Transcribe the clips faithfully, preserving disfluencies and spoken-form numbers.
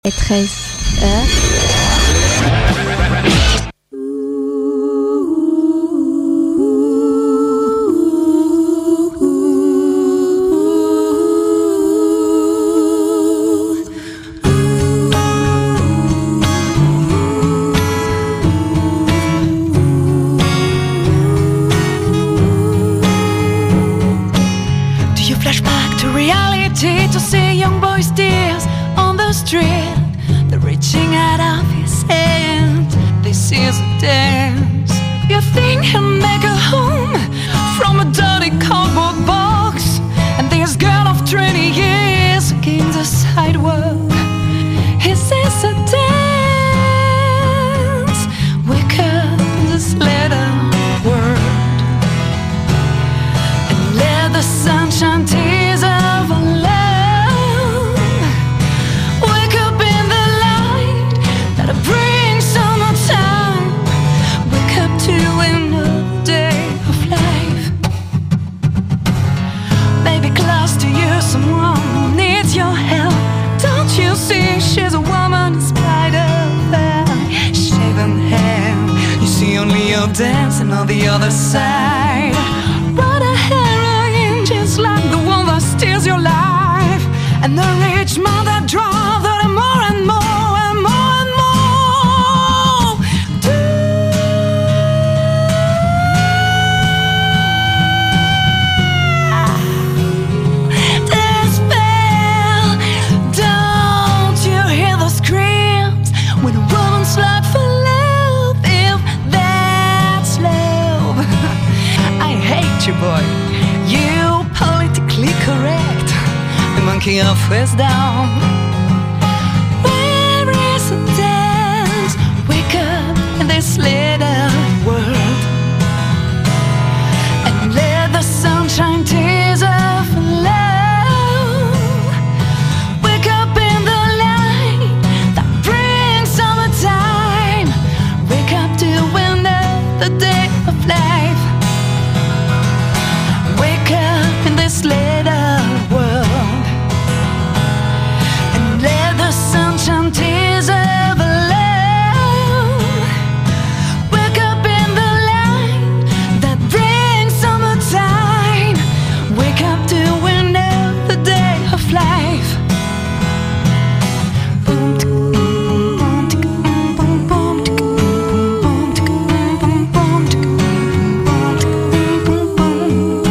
Et treize heures. Do you flash back to reality to see young boys' tears on the street? They're reaching out of his hand. This is a dance. You think he'll make a home from a dirty cardboard box? And this girl of twenty years against the sidewalk. This is a dance. Wake up in this little world and let the sunshine tears of our love. Wake up in the light that brings summertime. Wake up to another day of life. Baby, close to you, someone who needs your help. Don't you see she's a woman in spite of her shaven hair? You see only your dancing on the other side. But a heroine just like the one that steals your life. And the rich man that drives her more and more and more and more. Despair. Don't you hear the screams when a woman's like for love? If that's love. I hate you, boy. You politically correct. The monkey off face down. Where is the dance? Wake up in this little world and let the sunshine tears of love. Wake up in the light that brings summertime. Wake up to another day of life. Wake up in this little world and let the sunshine tears of love. Wake up in the light that brings summertime. Wake up to another day of life. Boom, boom, boom, boom, boom, boom, boom, boom, boom, boom.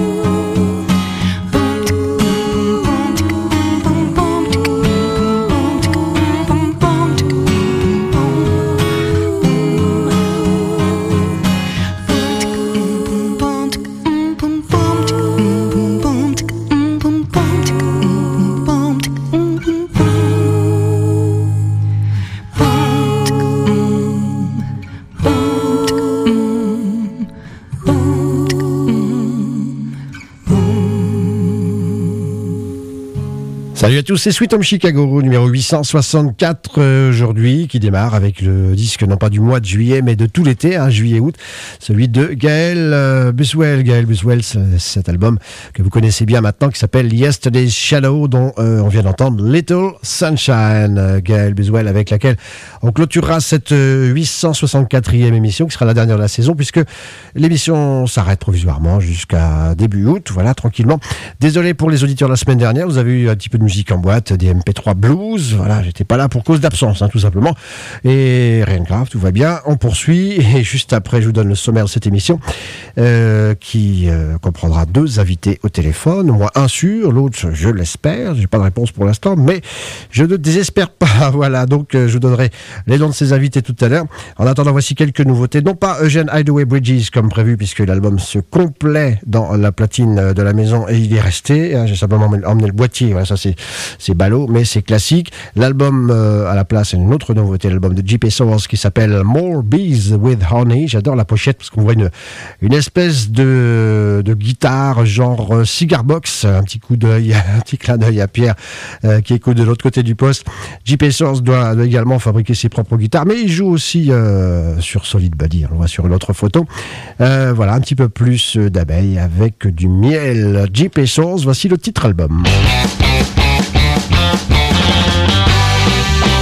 Salut à tous, c'est Sweet Home Chicago, numéro huit cent soixante-quatre euh, aujourd'hui, qui démarre avec le disque non pas du mois de juillet, mais de tout l'été, hein, juillet-août, celui de Gaël euh, Buswell. Gaël Buswell, c'est cet album que vous connaissez bien maintenant, qui s'appelle Yesterday's Shadow, dont euh, on vient d'entendre Little Sunshine. Euh, Gaël Buswell, avec laquelle on clôturera cette euh, huit cent soixante-quatrième émission, qui sera la dernière de la saison, puisque l'émission s'arrête provisoirement jusqu'à début août, voilà, tranquillement. Désolé pour les auditeurs de la semaine dernière, vous avez eu un petit peu de musique en boîte, des M P trois blues, voilà, j'étais pas là pour cause d'absence, hein, tout simplement, et rien de grave, tout va bien, on poursuit, et juste après je vous donne le sommaire de cette émission, euh, qui euh, comprendra deux invités au téléphone, au moins un sûr, l'autre je l'espère, j'ai pas de réponse pour l'instant, mais je ne désespère pas, voilà, donc euh, je vous donnerai les noms de ces invités tout à l'heure. En attendant, voici quelques nouveautés, non pas Eugene Hideaway Bridges comme prévu, puisque l'album se complète dans la platine de la maison, et il est resté, hein, j'ai simplement emmené le boîtier, voilà, ça c'est c'est ballot, mais c'est classique. L'album euh, à la place, c'est une autre nouveauté, l'album de J P Sours qui s'appelle More Bees with Honey. J'adore la pochette parce qu'on voit une, une espèce de, de guitare genre euh, cigar box, un petit coup d'œil, un petit clin d'œil à Pierre euh, qui écoute de l'autre côté du poste. J P Sours doit, doit également fabriquer ses propres guitares, mais il joue aussi euh, sur Solid Body, on le voit sur une autre photo. Euh, voilà, un petit peu plus d'abeilles avec du miel. J P Sours, voici le titre album. Thank you.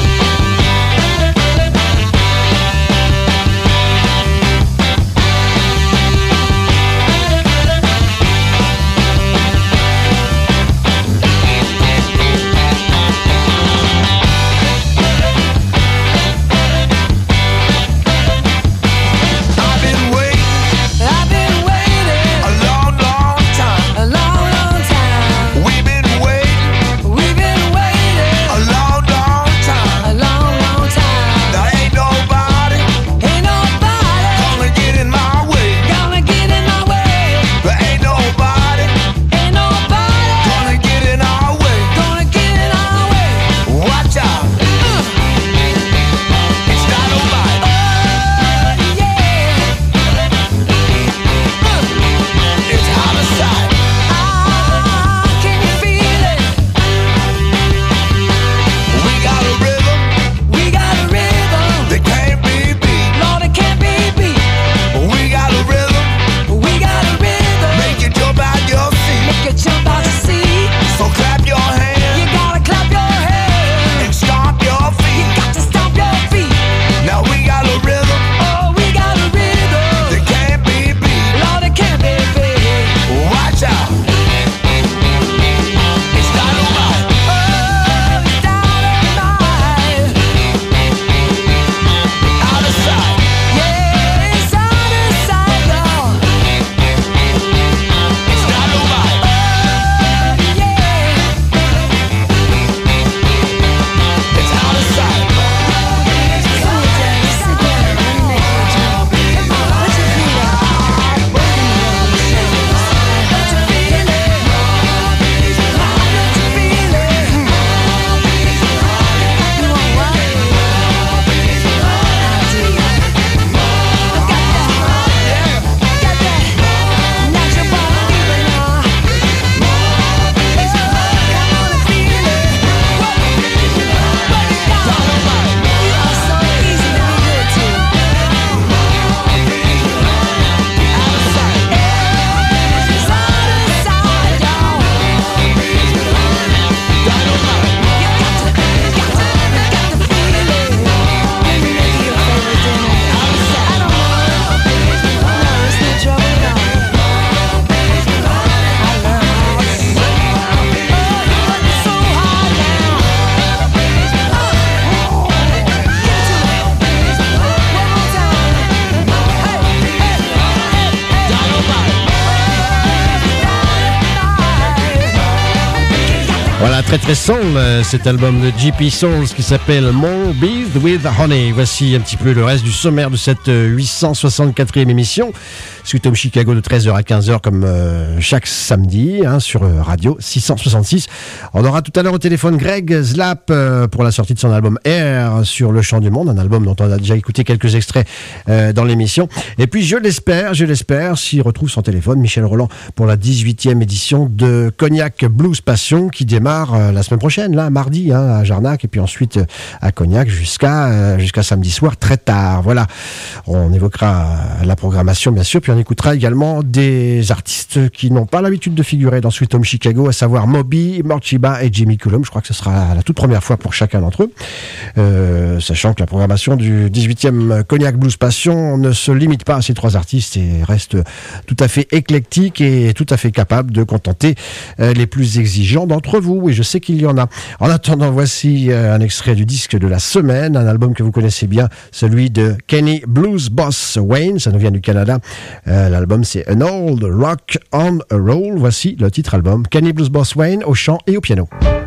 très très soul, cet album de G P Souls qui s'appelle More Bees with Honey. Voici un petit peu le reste du sommaire de cette huit cent soixante-quatrième émission. Sweet Home Chicago de treize heures à quinze heures comme euh, chaque samedi hein, sur euh, Radio six cent soixante-six. On aura tout à l'heure au téléphone Greg Zlap euh, pour la sortie de son album Air sur le Chant du Monde, un album dont on a déjà écouté quelques extraits euh, dans l'émission. Et puis je l'espère, je l'espère, s'il retrouve son téléphone, Michel Roland pour la dix-huitième édition de Cognac Blues Passion qui démarre euh, la semaine prochaine, là, mardi, hein, à Jarnac et puis ensuite euh, à Cognac jusqu'à euh, jusqu'à samedi soir très tard. Voilà, on évoquera euh, la programmation bien sûr, puis on écoutera également des artistes qui n'ont pas l'habitude de figurer dans Sweet Home Chicago, à savoir Moby, Morchiba et Jimmy Cullum. Je crois que ce sera la toute première fois pour chacun d'entre eux. Euh, sachant que la programmation du dix-huitième Cognac Blues Passion ne se limite pas à ces trois artistes et reste tout à fait éclectique et tout à fait capable de contenter euh, les plus exigeants d'entre vous. Et je sais qu'il y en a. En attendant, voici euh, un extrait du disque de la semaine, un album que vous connaissez bien, celui de Kenny Blues Boss Wayne. Ça nous vient du Canada. Euh, l'album c'est An Old Rock on a Roll. Voici le titre album, Kenny Blues Boss Wayne au chant et au piano.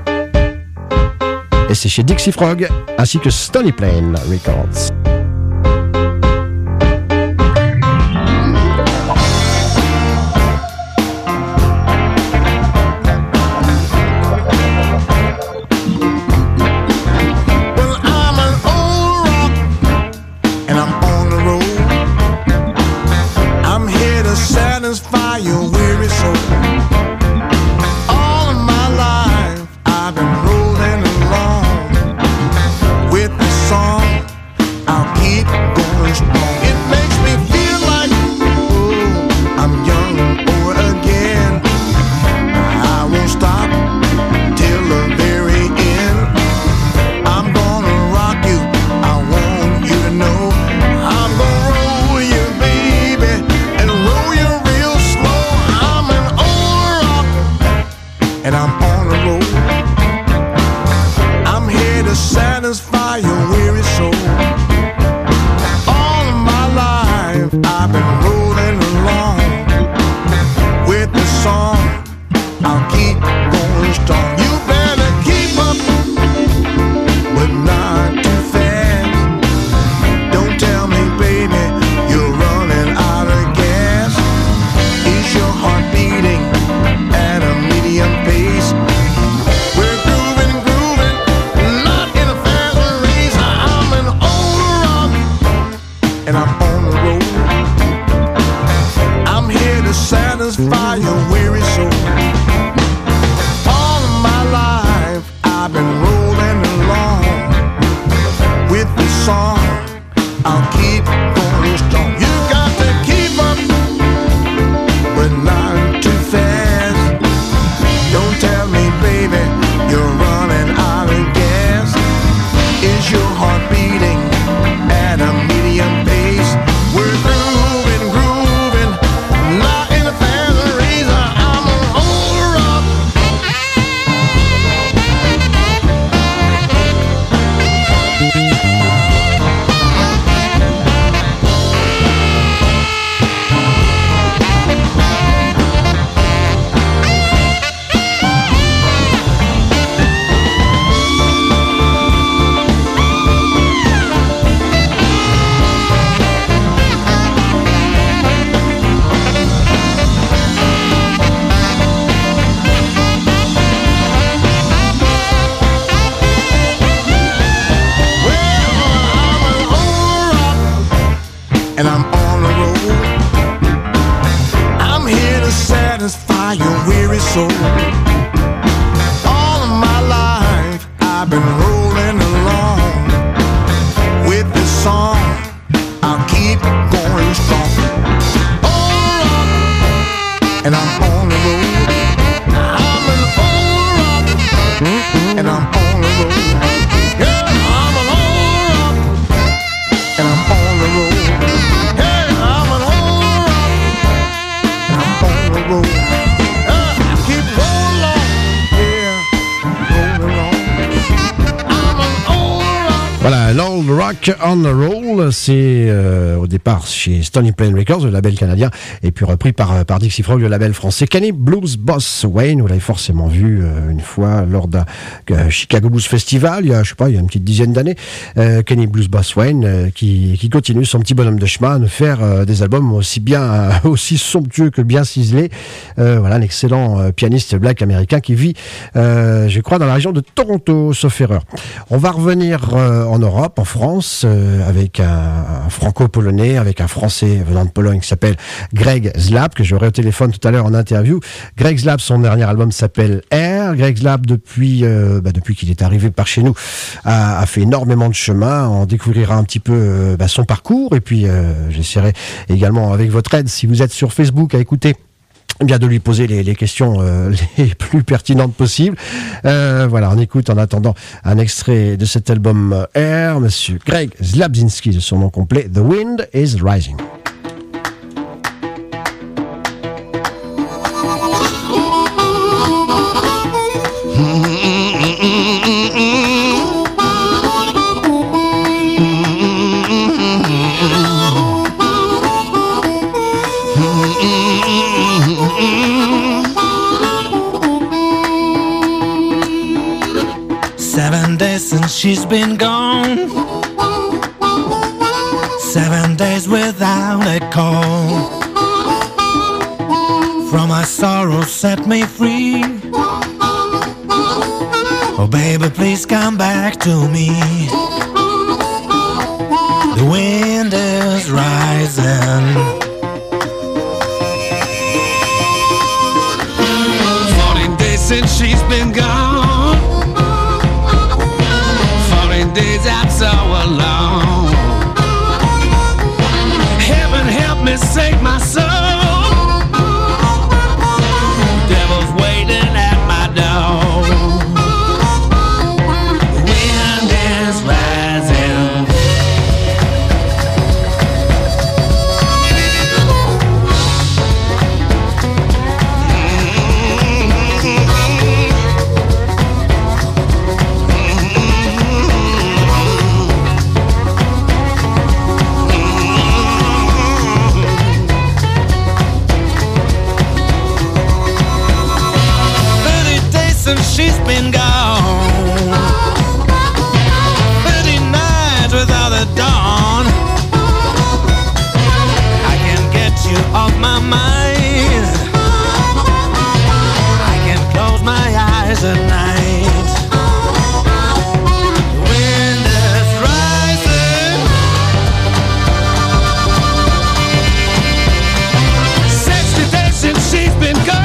Et c'est chez Dixie Frog ainsi que Stony Plain Records. Satisfy your weary soul. All of my life I've been rolling along with the song. I'll keep going strong. It makes me feel like oh, I'm young over again. I won't stop till the very end. I'm gonna rock you. I want you to know I'm gonna roll you, baby, and roll you. And I'm on the road. I'm here to satisfy your weary soul. All of my life I've been rolling along with the song. I'll keep going strong. You better keep up, but not too fast. Don't tell me, baby, you're running out of gas. Is your heart beating at a medium pace? We're grooving, grooving, not in a fast race. I'm an old rock, and I'm on the road. I'm here to satisfy your weary soul. All of my life I've been rolling along with this song. I'll keep going strong. You got to keep up, but not too fast. Don't tell me, baby, you're running out of gas. Is your heart beating at a medium pace? We're grooving, grooving, not in a fast race. I'm an old rock. And I'm on the road. I'm here to satisfy your weary soul. All of my life I've been rolling along with this song. I'll keep going strong. Old rock, and I'm on the road. I'm an old rock, and I'm on the road. Yeah, I'm an old rock, and I'm on the road. Roll Voilà, l'Old Rock on the Roll, c'est euh, au départ chez Stony Plain Records, le label canadien, et puis repris par, par Dixie Frog, le label français. Kenny Blues Boss Wayne, vous l'avez forcément vu euh, une fois lors d'un euh, Chicago Blues Festival, il y a, je sais pas, il y a une petite dizaine d'années. Euh, Kenny Blues Boss Wayne, euh, qui, qui continue son petit bonhomme de chemin à nous faire euh, des albums aussi bien, euh, aussi somptueux que bien ciselés. Euh, voilà, un excellent euh, pianiste black américain qui vit, euh, je crois, dans la région de Toronto, sauf erreur. On va revenir euh, en Europe, en France, euh, avec un, un franco-polonais, avec un français venant de Pologne qui s'appelle Greg Zlap, que j'aurai au téléphone tout à l'heure en interview. Greg Zlap, son dernier album s'appelle Air. Greg Zlap, depuis, euh, bah, depuis qu'il est arrivé par chez nous, a, a fait énormément de chemin. On découvrira un petit peu euh, bah, son parcours, et puis euh, j'essaierai également, avec votre aide, si vous êtes sur Facebook, à écouter, bien de lui poser les, les questions euh, les plus pertinentes possibles. Euh, voilà, on écoute en attendant un extrait de cet album Air, monsieur Greg Zlapzinski, de son nom complet, The Wind is Rising. Seven days since she's been gone. Seven days without a call. From my sorrow set me free. Oh baby, please come back to me. The wind is rising. Forty days since she's been gone. Days I'm so alone. Heaven help me save my soul. Devil's waiting at my door. The wind is rising. She's been gone. Thirty nights without a dawn. I can't get you off my mind. I can't close my eyes at night. The wind is rising. Sixty days since she's been gone.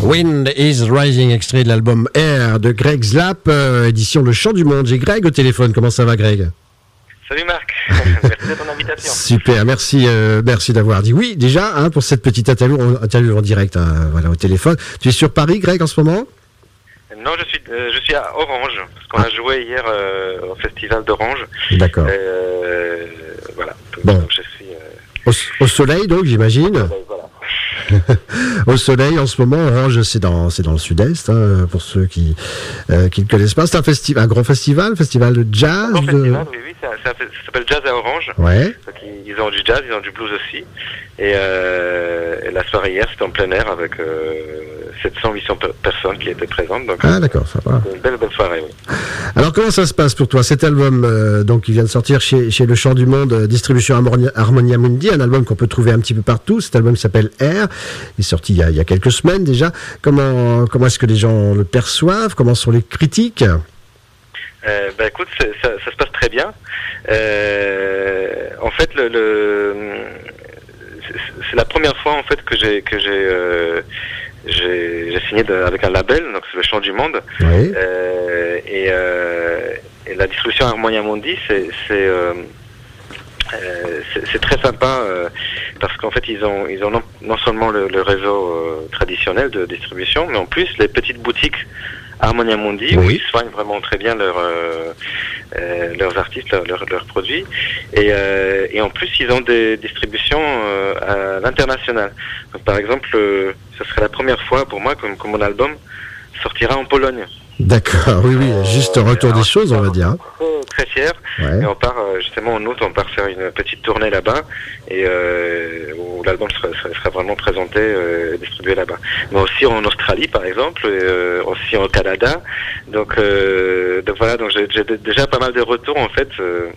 Wind is Rising, extrait de l'album Air de Greg Zlap, euh, édition Le Chant du Monde. J'ai Greg au téléphone. Comment ça va, Greg? Salut Marc, merci de ton invitation. Super, merci, euh, merci d'avoir dit oui déjà hein, pour cette petite interview, interview en direct, hein, voilà, au téléphone. Tu es sur Paris, Greg, en ce moment? Non, je suis, euh, je suis à Orange, parce qu'on ah. a joué hier euh, au festival d'Orange. D'accord. Euh, voilà. Donc, bon. donc je suis au, euh... au soleil, donc, j'imagine. Au soleil, voilà. Au soleil, en ce moment, Orange, c'est dans, c'est dans le sud-est, hein, pour ceux qui euh, qui ne connaissent pas. C'est un, festi- un grand festival, festival de jazz. Un grand de... festival, oui, oui, c'est un, c'est un, ça s'appelle Jazz à Orange. Ouais. Donc, ils, ils ont du jazz, ils ont du blues aussi. Et, euh, et la soirée hier, c'était en plein air avec euh, sept cents à huit cents personnes qui étaient présentes. Donc, ah, d'accord, ça va. Une belle, belle soirée, oui. Alors, comment ça se passe pour toi? Cet album, euh, donc, qui vient de sortir chez, chez Le Chant du Monde, euh, distribution Harmonia, Harmonia Mundi, un album qu'on peut trouver un petit peu partout. Cet album s'appelle Air. Il est sorti il y a, il y a quelques semaines déjà. Comment, comment est-ce que les gens le perçoivent? Comment sont les critiques? Euh, bah écoute, ça, ça se passe très bien. Euh, en fait, le, le c'est la première fois en fait que j'ai que j'ai euh, j'ai, j'ai signé de, avec un label, donc c'est Le Chant du Monde. Oui. Euh, et, euh, et la distribution Harmonia Mundi, c'est c'est euh, Euh, c'est, c'est très sympa euh, parce qu'en fait ils ont ils ont non, non seulement le, le réseau euh, traditionnel de distribution, mais en plus les petites boutiques Harmonia Mundi oui. où ils soignent vraiment très bien leurs euh, euh, leurs artistes, leurs leur, leurs produits, et euh, et en plus ils ont des distributions euh, à l'international. Donc, par exemple, euh, ce serait la première fois pour moi que, que mon album sortira en Pologne. D'accord, oui, oui, juste un retour des choses, on va dire. Très, très fier. Ouais. Et on part, justement, en août, on part faire une petite tournée là-bas, et euh, où l'album sera, sera vraiment présenté et euh, distribué là-bas. Mais aussi en Australie, par exemple, et euh, aussi au Canada. Donc, euh, donc voilà, donc j'ai, j'ai déjà pas mal de retours, en fait, euh,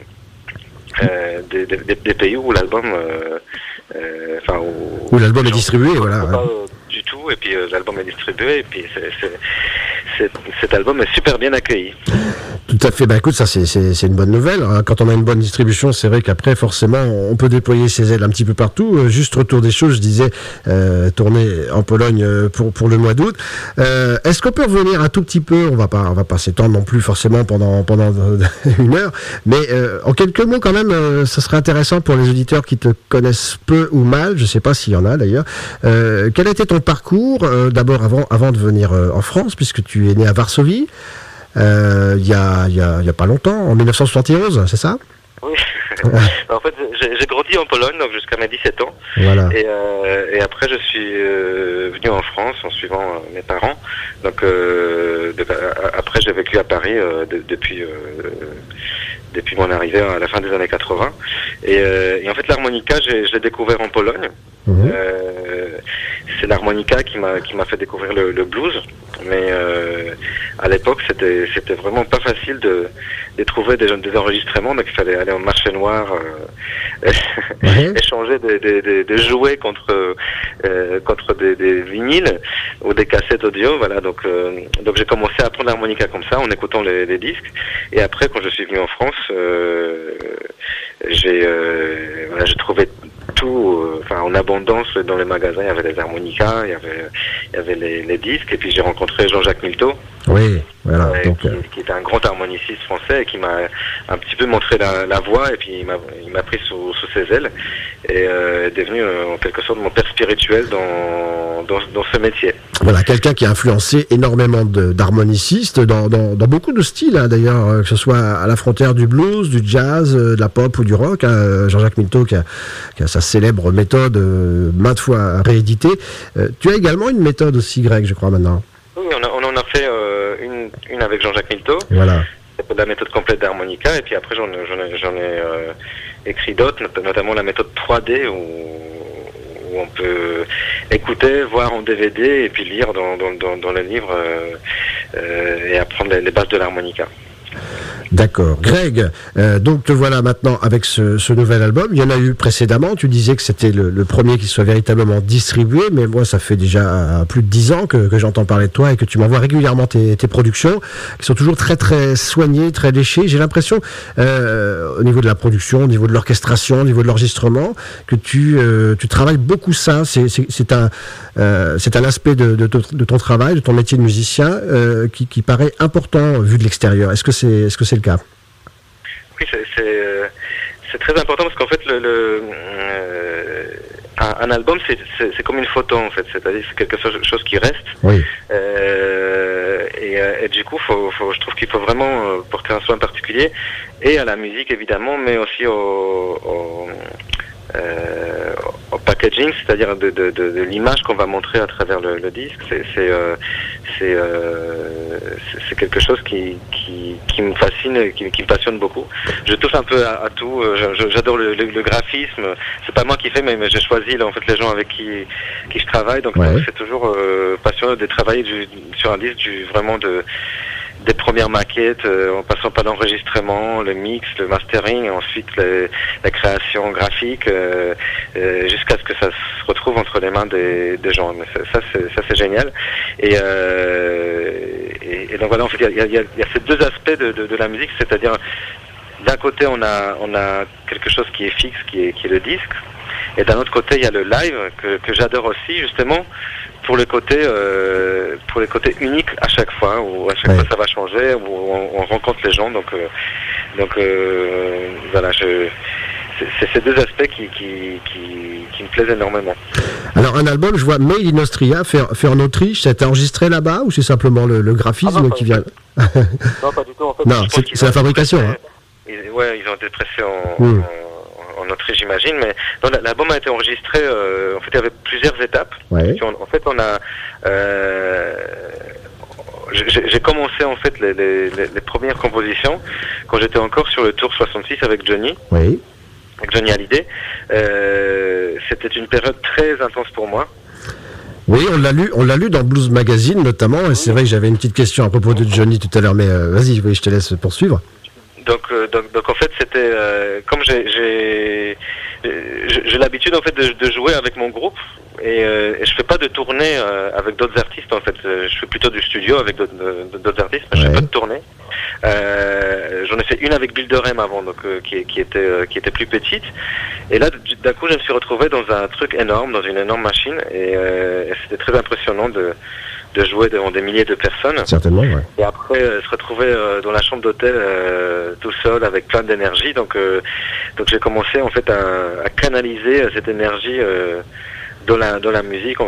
euh, des, des, des pays où l'album... Euh, euh, enfin, où, où l'album est distribué, voilà. Pas, euh, du tout, et puis euh, l'album est distribué, et puis c'est... c'est Cet, cet album est super bien accueilli. Tout à fait. Bah écoute, ça c'est, c'est, c'est une bonne nouvelle. Quand on a une bonne distribution, c'est vrai qu'après, forcément, on peut déployer ses ailes un petit peu partout. Juste retour des choses, je disais, euh, tourner en Pologne pour pour le mois d'août. Euh, est-ce qu'on peut revenir un tout petit peu? On va pas, on va pas s'étendre non plus forcément pendant pendant une heure, mais euh, en quelques mots quand même, euh, ça serait intéressant pour les auditeurs qui te connaissent peu ou mal. Je sais pas s'il y en a d'ailleurs. Euh, quel était ton parcours euh, d'abord avant avant de venir euh, en France, puisque tu es né à Varsovie, il euh, y, a, y, a, y a pas longtemps, en dix-neuf cent soixante et onze, c'est ça? Oui. En fait, j'ai, j'ai grandi en Pologne, donc jusqu'à mes dix-sept ans. Voilà. Et, euh, et après, je suis euh, venu en France en suivant euh, mes parents. Donc, euh, de, après, j'ai vécu à Paris euh, de, depuis... Euh, depuis mon arrivée à la fin des années quatre-vingts. Et, euh, et en fait, l'harmonica, j'ai, je l'ai découvert en Pologne. Mmh. Euh, c'est l'harmonica qui m'a qui m'a fait découvrir le, le blues. Mais euh, à l'époque, c'était c'était vraiment pas facile de de trouver des, des enregistrements. Donc, il fallait aller au marché noir, euh, mmh. échanger des, des, des, des jouets contre euh, contre des, des vinyles ou des cassettes audio. Voilà. Donc euh, donc j'ai commencé à apprendre l'harmonica comme ça, en écoutant les, les disques. Et après, quand je suis venu en France, euh, j'ai euh, voilà, j'ai trouvé tout, euh, enfin en abondance dans les magasins. Il y avait les harmonicas, il y avait il y avait les, les disques, et puis j'ai rencontré Jean-Jacques Milteau. Oui, voilà. Euh, donc, qui, euh... qui était un grand harmoniciste français et qui m'a un petit peu montré la, la voie, et puis il m'a il m'a pris sous, sous ses ailes et euh, est devenu euh, en quelque sorte mon père spirituel dans dans, dans ce métier. Voilà, quelqu'un qui a influencé énormément de, d'harmonicistes dans, dans, dans beaucoup de styles, hein, d'ailleurs, que ce soit à la frontière du blues, du jazz, de la pop ou du rock. Hein. Jean-Jacques Milteau qui a, qui a sa célèbre méthode euh, maintes fois rééditée. Euh, tu as également une méthode aussi, Greg, je crois, maintenant. Oui, on, a, on en a fait euh, une, une avec Jean-Jacques Milteau. Voilà. C'est la méthode complète d'harmonica, et puis après j'en, j'en ai, j'en ai euh, écrit d'autres, notamment la méthode trois D où, où on peut écouter, voir en D V D et puis lire dans, dans, dans, dans le livre euh, euh, et apprendre les, les bases de l'harmonica. D'accord. Greg, euh, donc te voilà maintenant avec ce, ce nouvel album. Il y en a eu précédemment. Tu disais que c'était le, le premier qui soit véritablement distribué, mais moi, ça fait déjà euh, plus de dix ans que, que j'entends parler de toi et que tu m'envoies régulièrement tes, tes productions, qui sont toujours très très soignées, très léchées. J'ai l'impression, euh, au niveau de la production, au niveau de l'orchestration, au niveau de l'enregistrement, que tu, euh, tu travailles beaucoup ça. C'est, c'est, c'est un, euh, c'est un aspect de, de, de ton travail, de ton métier de musicien, euh, qui, qui paraît important vu de l'extérieur. Est-ce que c'est, est-ce que c'est le cas? Oui, c'est, c'est, euh, c'est très important parce qu'en fait, le, le, euh, un, un album, c'est, c'est, c'est comme une photo, en fait. C'est-à-dire c'est quelque chose qui reste. Oui. Euh, et, et du coup, faut, faut, je trouve qu'il faut vraiment porter un soin particulier, et à la musique, évidemment, mais aussi au... au Euh, au packaging, c'est-à-dire de, de, de, de l'image qu'on va montrer à travers le, le disque. C'est, c'est, euh, c'est, euh, c'est, c'est quelque chose qui, qui, qui me fascine, qui, qui me passionne beaucoup. Je touche un peu à, à tout. Je, j'adore le, le, le graphisme. C'est pas moi qui fais, mais, mais j'ai choisi là, en fait, les gens avec qui, qui je travaille. Donc, ouais. donc c'est toujours euh, passionnant de travailler du, sur un disque du, vraiment de des premières maquettes, euh, en passant par l'enregistrement, le mix, le mastering, et ensuite les, la création graphique, euh, euh, jusqu'à ce que ça se retrouve entre les mains des, des gens. Mais ça, ça, c'est, ça, c'est génial. Et, euh, et, et donc voilà, en fait, il y a, y, a, y a ces deux aspects de, de, de la musique, c'est-à-dire, d'un côté, on a, on a quelque chose qui est fixe, qui est, qui est le disque, et d'un autre côté, il y a le live, que, que j'adore aussi, justement, pour le côté euh, pour les côtés uniques à chaque fois, où à chaque ouais. fois ça va changer, où on, on rencontre les gens, donc euh, donc euh, voilà, je, c'est, c'est ces deux aspects qui, qui, qui, qui me plaisent énormément. Alors un album, je vois Made in Austria, fait, fait en Autriche, ça a été enregistré là-bas ou c'est simplement le, le graphisme ah non, qui vient? Non, pas du tout. En fait, non, c'est, c'est la fabrication. Pressés, hein. ils, ouais, ils ont été pressés en, mmh. en, en Autriche, j'imagine, mais non, l'album a été enregistré. Euh, en fait, il y avait plusieurs étapes. Ouais. En, en fait, on a. Euh, j'ai, j'ai commencé en fait les, les, les premières compositions quand j'étais encore sur le tour soixante-six avec Johnny. Oui. Avec Johnny Hallyday. Euh, c'était une période très intense pour moi. Oui, on l'a lu, on l'a lu dans Blues Magazine notamment, et oui. C'est vrai que j'avais une petite question à propos de Johnny tout à l'heure, mais euh, vas-y, oui, je te laisse poursuivre. Donc, euh, donc, donc en fait, c'était euh, comme j'ai, j'ai, j'ai, j'ai l'habitude en fait de, de jouer avec mon groupe, et, euh, et je fais pas de tournée euh, avec d'autres artistes en fait. Je fais plutôt du studio avec d'autres, d'autres artistes, mais ouais. je fais pas de tournée. Euh, j'en ai fait une avec Bill Durham avant, donc euh, qui, qui était euh, qui était plus petite. Et là, d'un coup, je me suis retrouvé dans un truc énorme, dans une énorme machine, et, euh, et c'était très impressionnant de de jouer devant des milliers de personnes. Certainement, ouais. Et après, euh, se retrouver euh, dans la chambre d'hôtel euh, tout seul avec plein d'énergie. Donc, euh, donc j'ai commencé en fait à, à canaliser cette énergie euh, dans la dans la musique en,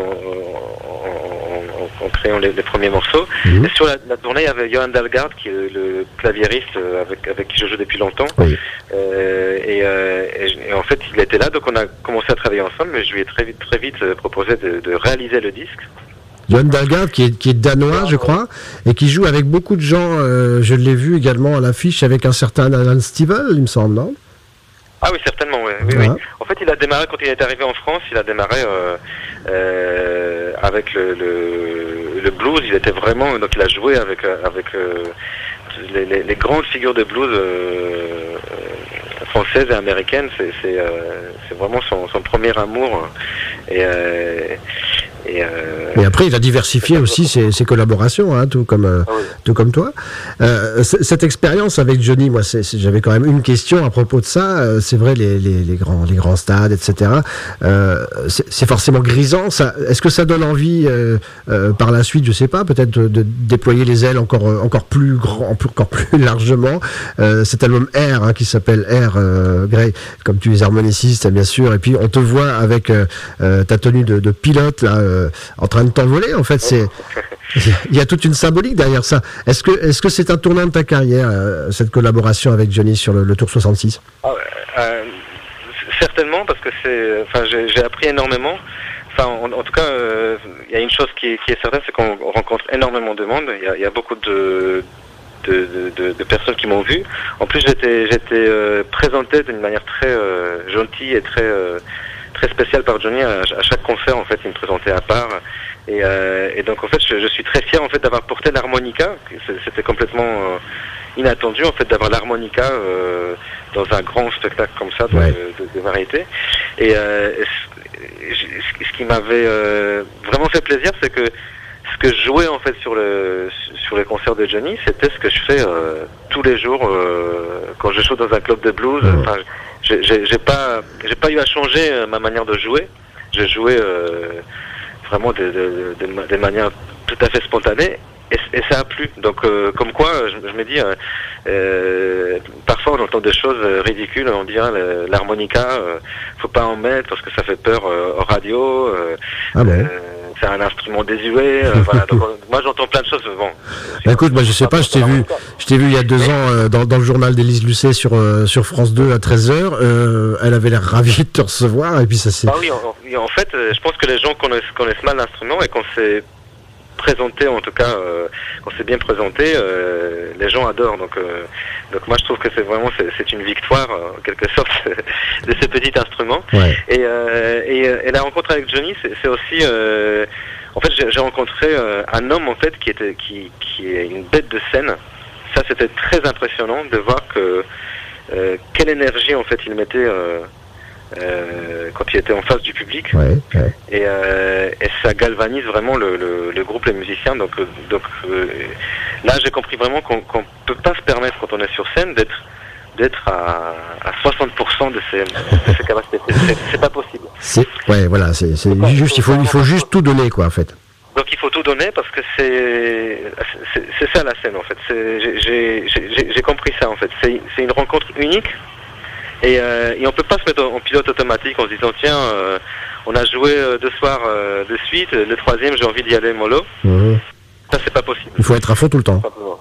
en, en, en créant les, les premiers morceaux. Mmh. Et sur la, la tournée, il y avait Johan Dalgarde, qui est le claviériste avec avec qui je joue depuis longtemps. Oui. Euh, et, euh, et, et en fait, il était là, donc on a commencé à travailler ensemble. Mais je lui ai très vite très vite proposé de, de réaliser le disque. Johan Dalgarde, qui est, qui est danois, je crois, et qui joue avec beaucoup de gens. Euh, je l'ai vu également à l'affiche avec un certain Alan Stivell, il me semble, non? Ah oui, certainement, oui. oui, voilà. oui. En fait, il a démarré, quand il est arrivé en France, il a démarré euh, euh, avec le, le, le blues. Il était vraiment, donc il a joué avec, avec euh, les, les, les grandes figures de blues euh, françaises et américaines. C'est, c'est, euh, c'est vraiment son, son premier amour. Et, euh, et, euh, et après, il a diversifié aussi ses, ses collaborations, hein, tout comme euh, ah oui. tout comme toi. Euh, c- cette expérience avec Johnny, moi, c'est, c'est, j'avais quand même une question à propos de ça. Euh, c'est vrai, les, les, les grands les grands stades, et cetera. Euh, c'est, c'est forcément grisant. Ça, est-ce que ça donne envie euh, euh, par la suite, je sais pas, peut-être de, de déployer les ailes encore encore plus grand, encore plus largement. Euh, cet album Air, hein, qui s'appelle Air, euh, Grey, comme tu es harmoniciste, bien sûr. Et puis on te voit avec euh, euh, ta tenue de, de pilote là. Euh, en train de t'envoler, en fait, c'est il y a toute une symbolique derrière ça. Est-ce que est-ce que c'est un tournant de ta carrière, euh, cette collaboration avec Johnny sur le, le Tour soixante-six? Ah, euh, certainement, parce que c'est, enfin, j'ai, j'ai appris énormément. Enfin, en, en tout cas, il euh, y a une chose qui est, qui est certaine, c'est qu'on rencontre énormément de monde. Il y, y a beaucoup de de, de, de personnes qui m'ont vu. En plus, j'étais j'étais euh, présenté d'une manière très euh, gentille et très euh, très spécial par Johnny. À, à chaque concert, en fait, il me présentait à part, et, euh, et donc en fait je, je suis très fier en fait d'avoir porté l'harmonica. C'était complètement euh, inattendu en fait d'avoir l'harmonica euh, dans un grand spectacle comme ça de, ouais. de, de, de variété. Et euh, ce qui m'avait euh, vraiment fait plaisir, c'est que ce que je jouais en fait sur le sur les concerts de Johnny, c'était ce que je fais euh, tous les jours euh, quand je joue dans un club de blues. Enfin, j'ai, j'ai, j'ai pas j'ai pas eu à changer euh, ma manière de jouer. Je jouais euh, vraiment de, de, de, de, de manière tout à fait spontanée. Et, et ça a plu. Donc, euh, comme quoi, je, je me dis, euh, euh, parfois on entend des choses ridicules. On dit, hein, l'harmonica, euh, faut pas en mettre parce que ça fait peur euh, aux radios. Euh, ah bon euh, c'est un instrument désuet. Euh, voilà. Donc, moi, j'entends plein de choses. Bon. Bah, écoute, moi, je sais pas. Je t'ai vu, je t'ai vu il y a deux ans euh, dans, dans le journal d'Élise Lucet sur euh, sur France deux à treize heures. Euh, elle avait l'air ravie de te recevoir. Et puis ça c'est. Ah oui, en, en fait, je pense que les gens connaissent, connaissent mal l'instrument et qu'on s'est présenté, en tout cas, euh, quand c'est bien présenté, euh, les gens adorent. Donc, euh, donc moi, je trouve que c'est vraiment c'est, c'est une victoire, en quelque sorte, de ce petit instrument. Ouais. Et, euh, et, et la rencontre avec Johnny, c'est, c'est aussi, euh, en fait, j'ai, j'ai rencontré euh, un homme en fait qui était, qui, qui est une bête de scène. Ça, c'était très impressionnant de voir que euh, quelle énergie en fait il mettait. Euh, Euh, quand il était en face du public, ouais, ouais. Et, euh, et ça galvanise vraiment le, le, le groupe, les musiciens. Donc, donc euh, là, j'ai compris vraiment qu'on qu'on peut pas se permettre quand on est sur scène d'être d'être à, à soixante pour cent de ses, de ses capacités. C'est, c'est pas possible. C'est, ouais, voilà, c'est, c'est juste, il faut, il faut juste tout donner, quoi, en fait. Donc il faut tout donner parce que c'est c'est, c'est ça la scène en fait. C'est, j'ai, j'ai, j'ai, j'ai compris ça en fait. C'est, c'est une rencontre unique. Et, euh, et on peut pas se mettre en, en pilote automatique en se disant tiens euh, on a joué euh, deux soirs euh, de suite, le troisième j'ai envie d'y aller mollo. Mmh. Ça c'est pas possible. Il faut être à fond tout le temps.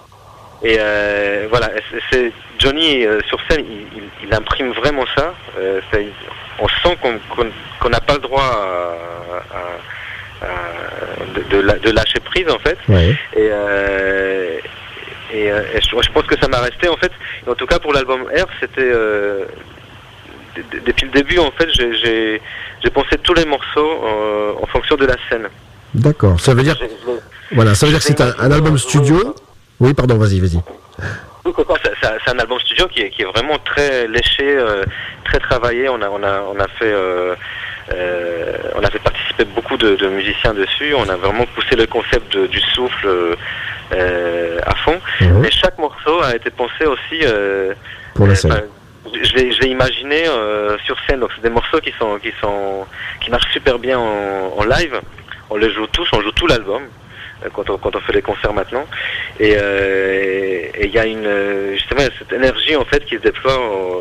Et euh, voilà, c'est, c'est Johnny euh, sur scène, il, il, il imprime vraiment ça. Euh, c'est, on sent qu'on qu'on, qu'on n'a pas le droit à, à, à, de, de, de lâcher prise en fait. Ouais. Et euh, Et, euh, et je, je pense que ça m'a resté en fait. Et en tout cas pour l'album R, c'était euh, d- d- depuis le début en fait, j'ai, j'ai, j'ai pensé tous les morceaux euh, en fonction de la scène. D'accord. Ça veut dire, j'ai, j'ai, voilà, ça veut dire que c'est un, un album studio. Oui, pardon, vas-y, vas-y. C'est, c'est, c'est un album studio qui est, qui est vraiment très léché, euh, très travaillé. On a, on a, on a fait, euh, euh, on a fait participer beaucoup de, de musiciens dessus. On a vraiment poussé le concept de, du souffle. Euh, Euh, à fond, mmh. Mais chaque morceau a été pensé aussi euh, pour la scène. Euh, je l'ai, je l'ai imaginé euh, sur scène, donc c'est des morceaux qui sont qui sont qui marchent super bien en, en live. On les joue tous, on joue tout l'album euh, quand on quand on fait les concerts maintenant. Et il euh, y a une justement cette énergie en fait qui se déploie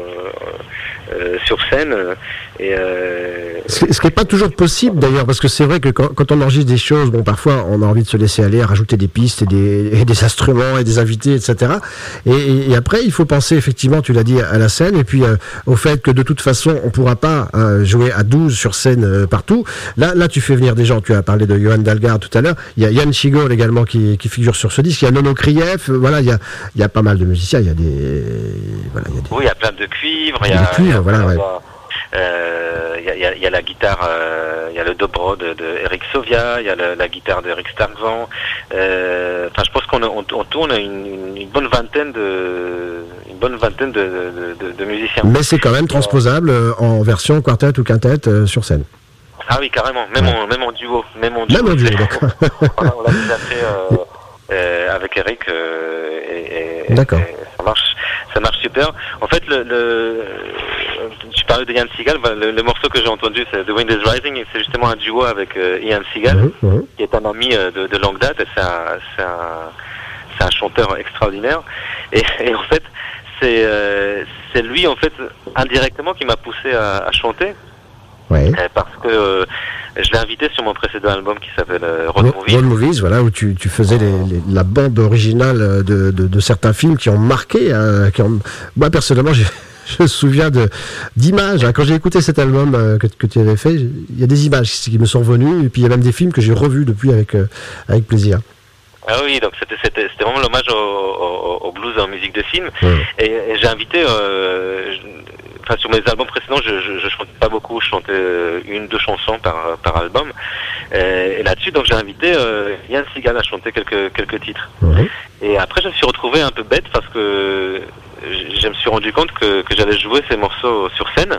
euh, euh, sur scène. Et euh... Ce qui n'est pas toujours possible d'ailleurs, parce que c'est vrai que quand, quand on enregistre des choses, bon, parfois on a envie de se laisser aller à rajouter des pistes et des, et des instruments et des invités, et cetera. Et, et, et après, il faut penser effectivement, tu l'as dit, à la scène, et puis euh, au fait que de toute façon, on ne pourra pas euh, jouer à douze sur scène euh, partout. Là, là, tu fais venir des gens, tu as parlé de Johan Dalgarde tout à l'heure, il y a Yann Chigol également qui, qui figure sur ce disque, il y a Nono Krief, euh, voilà, il y a, il y a pas mal de musiciens, il y a des... Voilà, il y a des... Oui, il y a plein de cuivres, il y a, il y a des cuivres, voilà, ouais. Il euh, y, y, y a la guitare, il euh, y a le dobro de, de Eric Sovia, il y a le, la guitare d'Eric Starkvan. Euh, enfin, je pense qu'on on, on tourne une, une bonne vingtaine de, une bonne vingtaine de, de, de, de musiciens. Mais c'est quand même transposable euh, en version quartet ou quintette euh, sur scène. Ah oui, carrément. Même, ouais. en, même en duo, même en duo. Même en duo, d'accord. on, on l'a déjà fait euh, euh, avec Eric euh, et, et, d'accord. Et ça marche, ça marche super. En fait, le, le tu parlais de Ian Seagal, le, le morceau que j'ai entendu, c'est The Wind is Rising, et c'est justement un duo avec euh, Ian Seagal, mmh, mmh. qui est un ami euh, de, de longue date, et c'est un, c'est un, c'est un chanteur extraordinaire. Et, et en fait, c'est, euh, c'est lui, en fait, indirectement, qui m'a poussé à, à chanter. Ouais. Parce que euh, je l'ai invité sur mon précédent album qui s'appelle euh, Road Movies. Road Movies, voilà, où tu, tu faisais les, les, la bande originale de, de, de certains films qui ont marqué. Euh, qui ont... Moi, personnellement, j'ai, je me souviens de, d'images. Hein. Quand j'ai écouté cet album euh, que, que tu avais fait, il y a des images qui me sont revenues. Et puis, il y a même des films que j'ai revus depuis avec, euh, avec plaisir. Ah oui, donc c'était, c'était, c'était vraiment l'hommage au, au, au blues et en musique de film. Ouais. Et, et j'ai invité... Euh, je, Enfin, sur mes albums précédents, je, je, je chantais pas beaucoup, je chantais une, deux chansons par, par album. Et, et là-dessus, donc j'ai invité euh, Yann Seagal à chanter quelques quelques titres. Ouais. Et après, je me suis retrouvé un peu bête parce que je, je me suis rendu compte que, que j'allais jouer ces morceaux sur scène.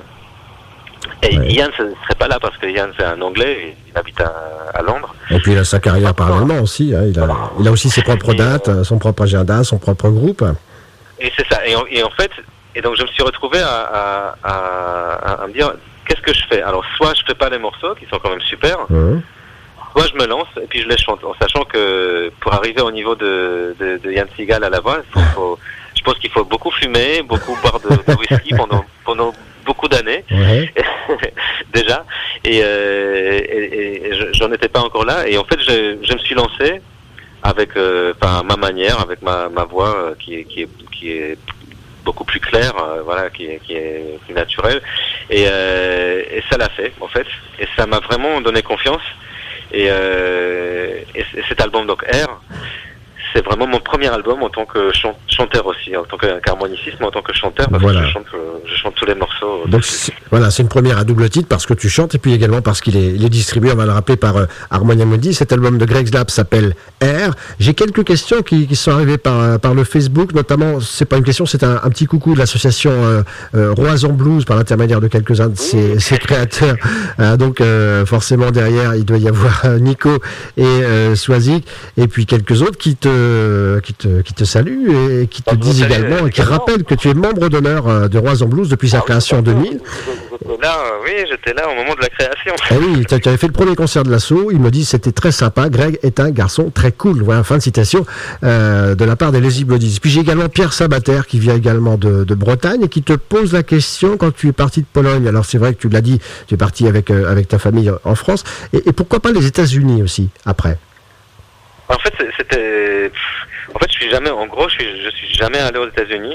Et Ouais. Yann ne serait pas là parce que Yann c'est un Anglais, et il habite à, à Londres. Et puis il a sa carrière parallèlement aussi. Hein. Il, a, il a aussi ses propres Et, dates, euh, son propre agenda, son propre groupe. Et c'est ça. Et en, et en fait, et donc je me suis retrouvé à, à, à, à me dire qu'est-ce que je fais. Alors soit je fais pas les morceaux qui sont quand même super, Mmh. soit je me lance et puis je les chante. En sachant que pour arriver au niveau de, de, de Yann Seagal à la voix, il faut, faut, je pense qu'il faut beaucoup fumer, beaucoup boire de, de whisky pendant pendant beaucoup d'années. Ouais. Déjà, et, euh, et, et je- j'en étais pas encore là, et en fait je, je me suis lancé avec euh, enfin, ma manière, avec ma, ma voix euh, qui est qui est qui est beaucoup plus claire, euh, voilà, qui est qui est plus naturelle, et, euh, et ça l'a fait en fait, et ça m'a vraiment donné confiance, et, euh, et, c- et cet album donc R, c'est vraiment mon premier album en tant que chan- chanteur aussi, en tant que- qu'harmoniciste, mais en tant que chanteur, parce Voilà. que je chante, euh, je chante tous les morceaux. Donc c'est- voilà, c'est une première à double titre parce que tu chantes et puis également parce qu'il est, il est distribué, on va le rappeler, par euh, Harmonia Mundi. Cet album de Greg Slap s'appelle R. J'ai quelques questions qui, qui sont arrivées par, euh, par le Facebook, notamment, c'est pas une question, c'est un, un petit coucou de l'association euh, euh, Roison Blues par l'intermédiaire de quelques-uns de ses, ses créateurs. Euh, donc euh, forcément derrière, il doit y avoir euh, Nico et euh, Swazik et puis quelques autres qui te, qui te, qui te saluent et qui te Ah, vous disent savez, également et qui également. rappellent que tu es membre d'honneur euh, de Roison Blues depuis sa Ah oui, création en deux mille. J'étais là, euh, oui, j'étais là au moment de la création. Eh oui, tu avais fait le premier concert de l'assaut. Il me dit c'était très sympa. Greg est un garçon très cool. Voilà, fin de citation euh, de la part des Lazy Bloodies. Puis j'ai également Pierre Sabater qui vient également de, de Bretagne et qui te pose la question quand tu es parti de Pologne. Alors c'est vrai que tu l'as dit, tu es parti avec euh, avec ta famille en France. Et, et pourquoi pas les États-Unis aussi après? En fait, c'est- c'était. En fait, je suis jamais. En gros, je suis, je suis jamais allé aux États-Unis.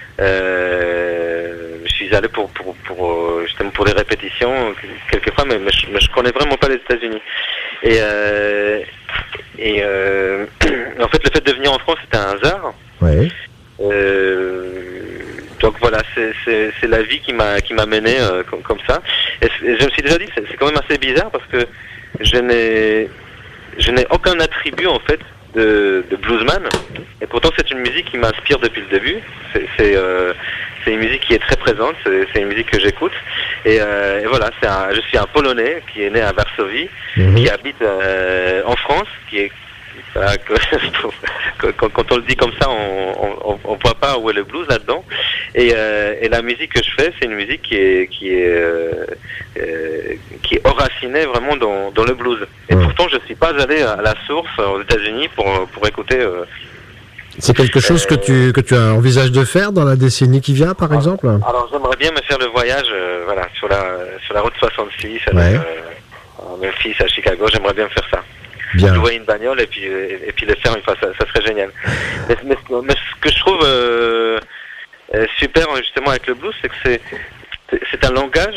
Euh, je suis allé pour, pour, pour euh, justement pour des répétitions quelques fois, mais, mais, je, mais je connais vraiment pas les États-Unis. Et euh, et euh, en fait, le fait de venir en France, c'était un hasard. Ouais. Euh, donc voilà, c'est, c'est, c'est la vie qui m'a qui m'a mené euh, comme, comme ça. Et, c- et je me suis déjà dit, c'est, c'est quand même assez bizarre parce que je n'ai je n'ai aucun attribut en fait de, de bluesman. Et pourtant, c'est une musique qui m'inspire depuis le début. C'est c'est, euh, c'est une musique qui est très présente. C'est, c'est une musique que j'écoute. Et, euh, et voilà, c'est un, je suis un Polonais qui est né à Varsovie, Mhm. qui habite euh, en France, qui est voilà, que- quand, quand on le dit comme ça, on, on, on voit pas où est le blues là-dedans. Et, euh, et la musique que je fais, c'est une musique qui est qui est euh, euh, qui est enracinée vraiment dans, dans le blues. Et Ouais. pourtant, je suis pas allé à la source aux États-Unis pour pour écouter. Euh, C'est quelque chose que tu que tu as envisage de faire dans la décennie qui vient, par exemple? alors, j'aimerais bien me faire le voyage, euh, voilà, sur la sur la route soixante-six, à, Ouais. euh, à Memphis, à Chicago. J'aimerais bien me faire ça. Bien. Louer une bagnole et puis et, et puis le faire une fois, ça, ça serait génial. Mais, mais, mais ce que je trouve euh, euh, super justement avec le blues, c'est que c'est c'est- c'est un langage.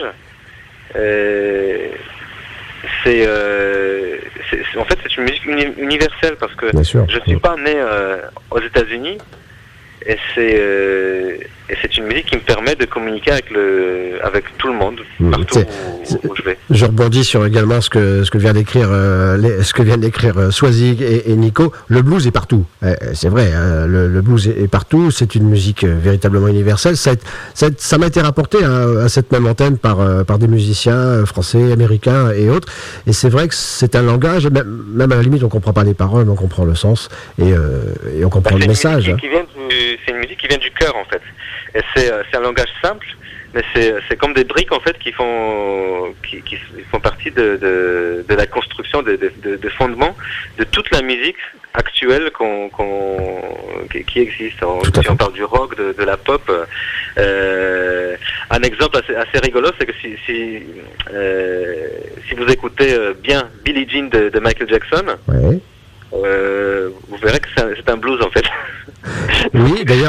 Euh, c'est, euh, c'est c'est- en fait c'est une musique uni- universelle parce que Bien sûr. je suis pas né euh, aux États-Unis et c'est euh, et c'est une musique qui me permet de communiquer avec le avec tout le monde Mmh, partout c'est- où, c'est- où je vais. Je rebondis sur également ce que ce que vient d'écrire euh, les- ce que vient d'écrire euh, Swazig et, et Nico. Le blues est partout. Euh, c'est vrai, hein, le, le blues est, est partout. C'est une musique euh, véritablement universelle. Ça, a été- ça, a- ça m'a été rapporté hein, à cette même antenne par euh, par des musiciens euh, français, américains et autres. Et c'est vrai que c'est un langage. Même, même à la limite, on comprend pas les paroles, mais on comprend le sens et, euh, et on comprend Bah, le c'est message. Une musique qui, qui vient du, c'est une musique qui vient du cœur en fait. Et c'est, euh, c'est un langage simple, mais c'est, c'est comme des briques en fait qui font, qui, qui font partie de, de, de la construction, de, de, de, de fondement de toute la musique actuelle qu'on, qu'on, qui, qui existe. On, Tout à si on fait. parle du rock, de, de la pop. Euh, un exemple assez, assez rigolo, c'est que si, si, euh, si vous écoutez euh, bien Billie Jean de, de Michael Jackson, Ouais. euh, vous verrez que c'est un, c'est un blues en fait. Oui, d'ailleurs.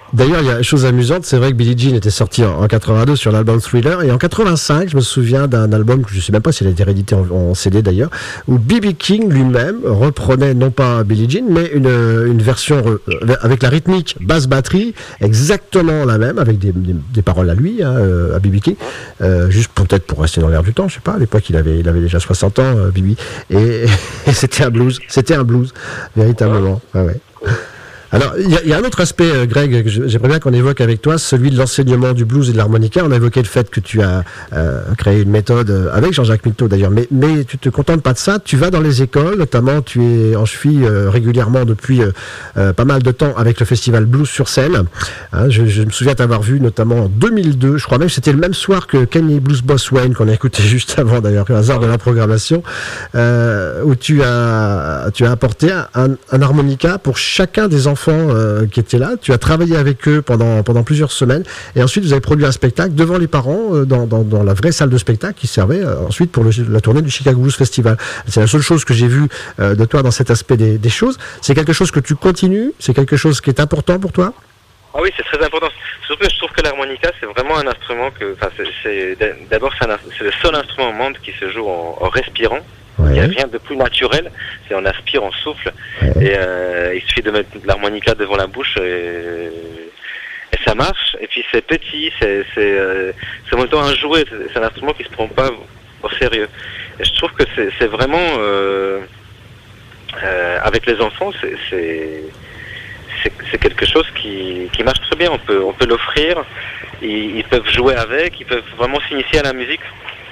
D'ailleurs, il y a une chose amusante, c'est vrai que Billie Jean était sorti en, en quatre-vingt-deux sur l'album Thriller, et en quatre-vingt-cinq, je me souviens d'un album, que je ne sais même pas s'il a été réédité en, en C D d'ailleurs, où B B King lui-même reprenait non pas Billie Jean, mais une, une version re, avec la rythmique basse-batterie, exactement la même, avec des, des, des paroles à lui, hein, à B B King, euh, juste peut-être pour rester dans l'air du temps, je sais pas, à l'époque il avait, il avait déjà soixante ans, euh, Bibi, et, et c'était un blues, c'était un blues, véritablement, ouais, ouais. Alors, il y, y a un autre aspect, euh, Greg, que j'aimerais bien qu'on évoque avec toi, celui de l'enseignement du blues et de l'harmonica. On a évoqué le fait que tu as euh, créé une méthode euh, avec Jean-Jacques Milteau d'ailleurs, mais, mais tu te contentes pas de ça. Tu vas dans les écoles, notamment tu es en cheville euh, régulièrement depuis euh, euh, pas mal de temps avec le festival Blues sur scène. Hein, je, je me souviens t'avoir vu notamment en deux mille deux, je crois même que c'était le même soir que Kenny Blues Boss Wayne, qu'on a écouté juste avant d'ailleurs, le hasard de la programmation, euh, où tu as, tu as apporté un, un harmonica pour chacun des enfants Euh, qui étaient là. Tu as travaillé avec eux pendant, pendant plusieurs semaines et ensuite vous avez produit un spectacle devant les parents euh, dans, dans, dans la vraie salle de spectacle qui servait euh, ensuite pour le, la tournée du Chicago Blues Festival. C'est la seule chose que j'ai vue euh, de toi dans cet aspect des, des choses. C'est quelque chose que tu continues? C'est quelque chose qui est important pour toi? Ah oui, c'est très important. Surtout que je trouve que l'harmonica, c'est vraiment un instrument que, enfin, c'est, c'est, d'abord, c'est, un, c'est le seul instrument au monde qui se joue en, en respirant. Ouais. Il n'y a rien de plus naturel, c'est on aspire, on souffle, ouais. et euh, il suffit de mettre de l'harmonica devant la bouche et, et ça marche. Et puis c'est petit, c'est, c'est, euh, c'est en même temps un jouet, c'est un instrument qui se prend pas au sérieux. Et je trouve que c'est, c'est vraiment, euh, euh, avec les enfants, c'est, c'est, c'est, c'est quelque chose qui, qui marche très bien. On peut, on peut l'offrir, ils, ils peuvent jouer avec, ils peuvent vraiment s'initier à la musique.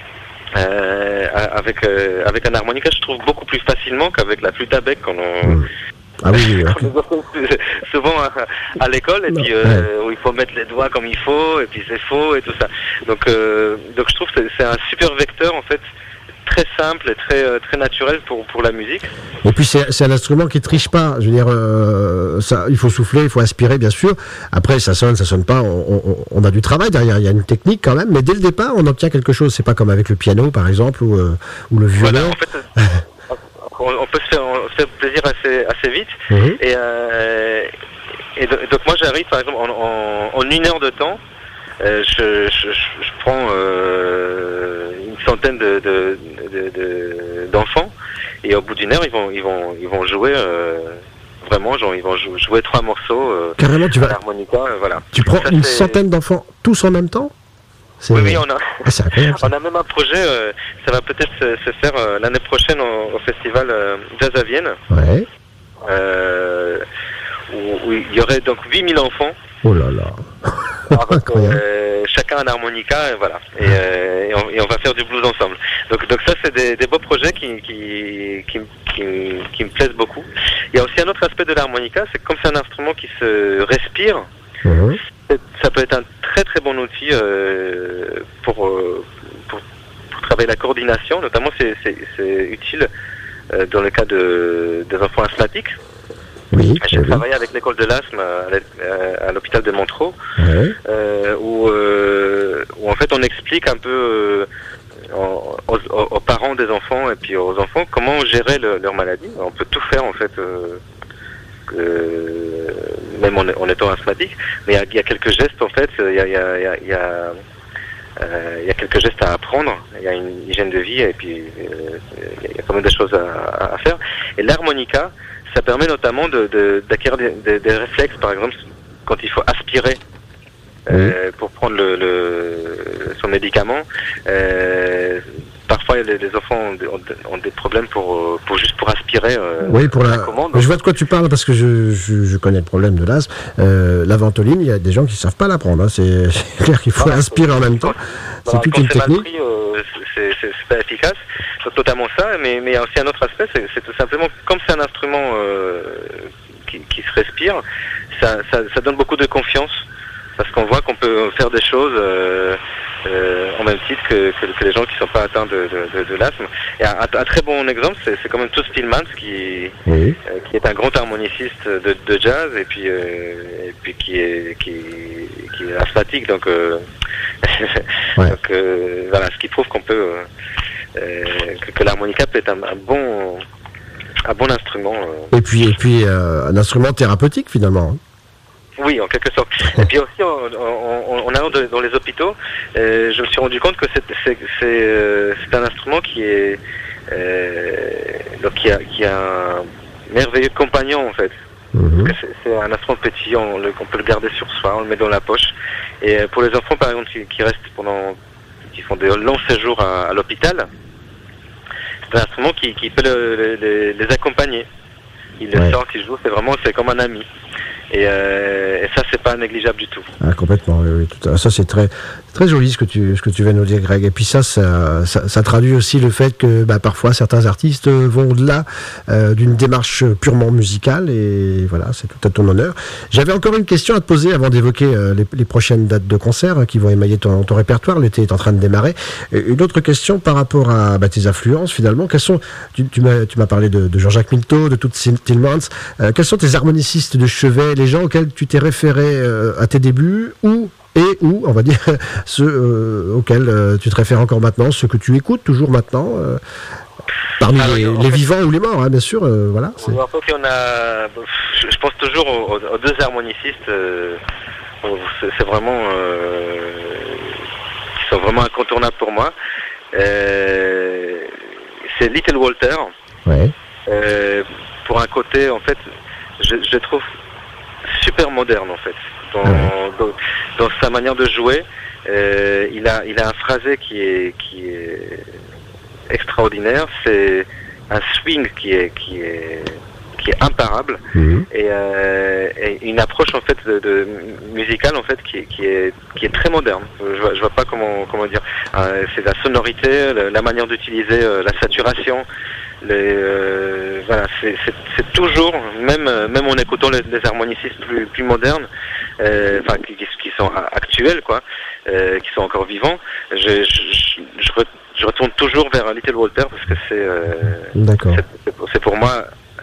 Euh, avec euh, avec un harmonica, je trouve beaucoup plus facilement qu'avec la flûte à bec qu'on mmh. ah oui, oui. souvent à, à l'école et puis euh, ouais. où il faut mettre les doigts comme il faut et puis c'est faux et tout ça. Donc euh, donc je trouve que c'est, c'est un super vecteur en fait, très simple et très très naturel pour pour la musique. Et puis c'est c'est un instrument qui triche pas. Je veux dire, euh, ça, il faut souffler, il faut aspirer, bien sûr. Après, ça sonne, ça sonne pas. On, on, on a du travail derrière. Il y a une technique quand même, mais dès le départ, on obtient quelque chose. C'est pas comme avec le piano, par exemple, ou euh, ou le violon. Voilà, en fait, on, on peut se faire, on se fait plaisir assez assez vite. Mm-hmm. Et euh, et donc moi, j'arrive par exemple en, en, en une heure de temps. Euh, je, je, je prends euh, une centaine de, de, de, de, d'enfants et au bout d'une heure ils vont ils vont ils vont jouer euh, vraiment genre ils vont jou- jouer trois morceaux euh, carrément tu vas l'harmonica euh, voilà. Tu prends ça, une c'est... centaine d'enfants tous en même temps? C'est... Oui, oui, on a, ah, c'est incroyable, on a même un projet, euh, ça va peut-être se, se faire euh, l'année prochaine au, au festival euh, Jazz à Vienne, ouais. euh, où, où il y aurait donc huit mille enfants. Oh là là. Avec, euh, chacun un harmonica, et voilà. Et, euh, et, on, et on va faire du blues ensemble. Donc, donc ça, c'est des, des beaux projets qui, qui, qui, qui, qui me plaisent beaucoup. Il y a aussi un autre aspect de l'harmonica, c'est que comme c'est un instrument qui se respire, mmh. ça peut être un très très bon outil euh, pour, pour, pour travailler la coordination. Notamment, c'est, c'est, c'est utile euh, dans le cas de, des enfants asthmatiques. Oui, j'ai oui. travaillé avec l'école de l'asthme à, à l'hôpital de Montreux, oui. euh, où, euh, où en fait on explique un peu euh, aux, aux, aux parents des enfants et puis aux enfants comment gérer le, leur maladie. On peut tout faire en fait, euh, euh, même en, en étant asthmatique, mais il y, y a quelques gestes en fait, il y a, y a, y a, y a Euh, il y a quelques gestes à apprendre, il y a une hygiène de vie et puis euh, il y a quand même des choses à, à faire. Et l'harmonica, ça permet notamment de, de, d'acquérir des, des, des réflexes, par exemple quand il faut aspirer euh, pour prendre le, le, son médicament. Euh, parfois les, les enfants ont, ont, ont des problèmes pour, pour juste pour aspirer. Euh, oui, pour la, la commande. Je vois de quoi tu parles parce que je, je, je connais le problème de l'asthme. Euh, la ventoline, il y a des gens qui ne savent pas la prendre. Hein. C'est, c'est clair qu'il faut ah, aspirer en même temps. Quand, c'est toute quand une c'est technique. Mal pris, euh, c'est, c'est, c'est pas efficace. Donc, notamment ça, mais, mais il y a aussi un autre aspect, c'est, c'est tout simplement comme c'est un instrument euh, qui, qui se respire, ça, ça, ça donne beaucoup de confiance. Parce qu'on voit qu'on peut faire des choses euh, euh, en même titre que, que, que les gens qui ne sont pas atteints de, de, de, de l'asthme. Et un, un très bon exemple, c'est, c'est quand même Toots Thielemans, qui, oui. euh, qui est un grand harmoniciste de, de jazz et puis, euh, et puis qui, est, qui, qui est asthmatique. Donc, euh, ouais. donc euh, voilà, ce qui prouve qu'on peut euh, que, que l'harmonica peut être un, un bon un bon instrument. Euh. Et puis, et puis euh, un instrument thérapeutique finalement. Oui, en quelque sorte. Et puis aussi, en, en, en allant de, dans les hôpitaux, euh, je me suis rendu compte que c'est, c'est, c'est, euh, c'est un instrument qui est, euh, donc qui a, qui a un merveilleux compagnon en fait. Mmh. Parce que c'est, c'est un instrument pétillant, on, le, on peut le garder sur soi, on le met dans la poche. Et pour les enfants, par exemple, qui, qui restent pendant, qui font des longs séjours à, à l'hôpital, c'est un instrument qui, qui peut le, le, les accompagner. Ils le ouais. sortent, ils jouent, c'est vraiment, c'est comme un ami. Et, euh, et ça, c'est pas négligeable du tout. Ah, complètement, oui, oui, tout à... ça c'est très, très joli ce que tu, ce que tu viens de nous dire, Greg. Et puis ça, ça, ça, ça traduit aussi le fait que bah, parfois certains artistes vont au-delà euh, d'une démarche purement musicale. Et voilà, c'est tout à ton honneur. J'avais encore une question à te poser avant d'évoquer euh, les, les prochaines dates de concert hein, qui vont émailler ton, ton répertoire. L'été est en train de démarrer. Et une autre question par rapport à bah, tes influences finalement. Quels sont, tu, tu, m'as, tu m'as parlé de, de Jean-Jacques Milteau, de Toots Thielemans. Euh, quels sont tes harmonicistes de chevet, les gens auxquels tu t'es référé euh, à tes débuts ou et ou on va dire ceux euh, auxquels euh, tu te réfères encore maintenant, ceux que tu écoutes toujours maintenant euh, parmi ah, les, oui, les fait, vivants ou les morts hein, bien sûr euh, voilà c'est... En fait, on a je pense toujours aux, aux deux harmonicistes euh, c'est, c'est vraiment euh, qui sont vraiment incontournables pour moi euh, c'est Little Walter ouais. euh, pour un côté en fait je, je trouve super moderne en fait dans, ouais. dans, dans sa manière de jouer euh, il a il a un phrasé qui est qui est extraordinaire, c'est un swing qui est qui est qui est imparable mmh. et, euh, et une approche en fait de, de musicale en fait qui est qui est qui est très moderne. Je vois, je vois pas comment comment dire euh, c'est la sonorité, la, la manière d'utiliser euh, la saturation. Les, euh, voilà, c'est, c'est, c'est toujours, même, même en écoutant les, les harmonicistes plus, plus modernes, euh, enfin qui, qui sont actuels, quoi, euh, qui sont encore vivants, je, je, je, re, je retourne toujours vers Little Walter parce que c'est, euh, D'accord. c'est, c'est, c'est pour moi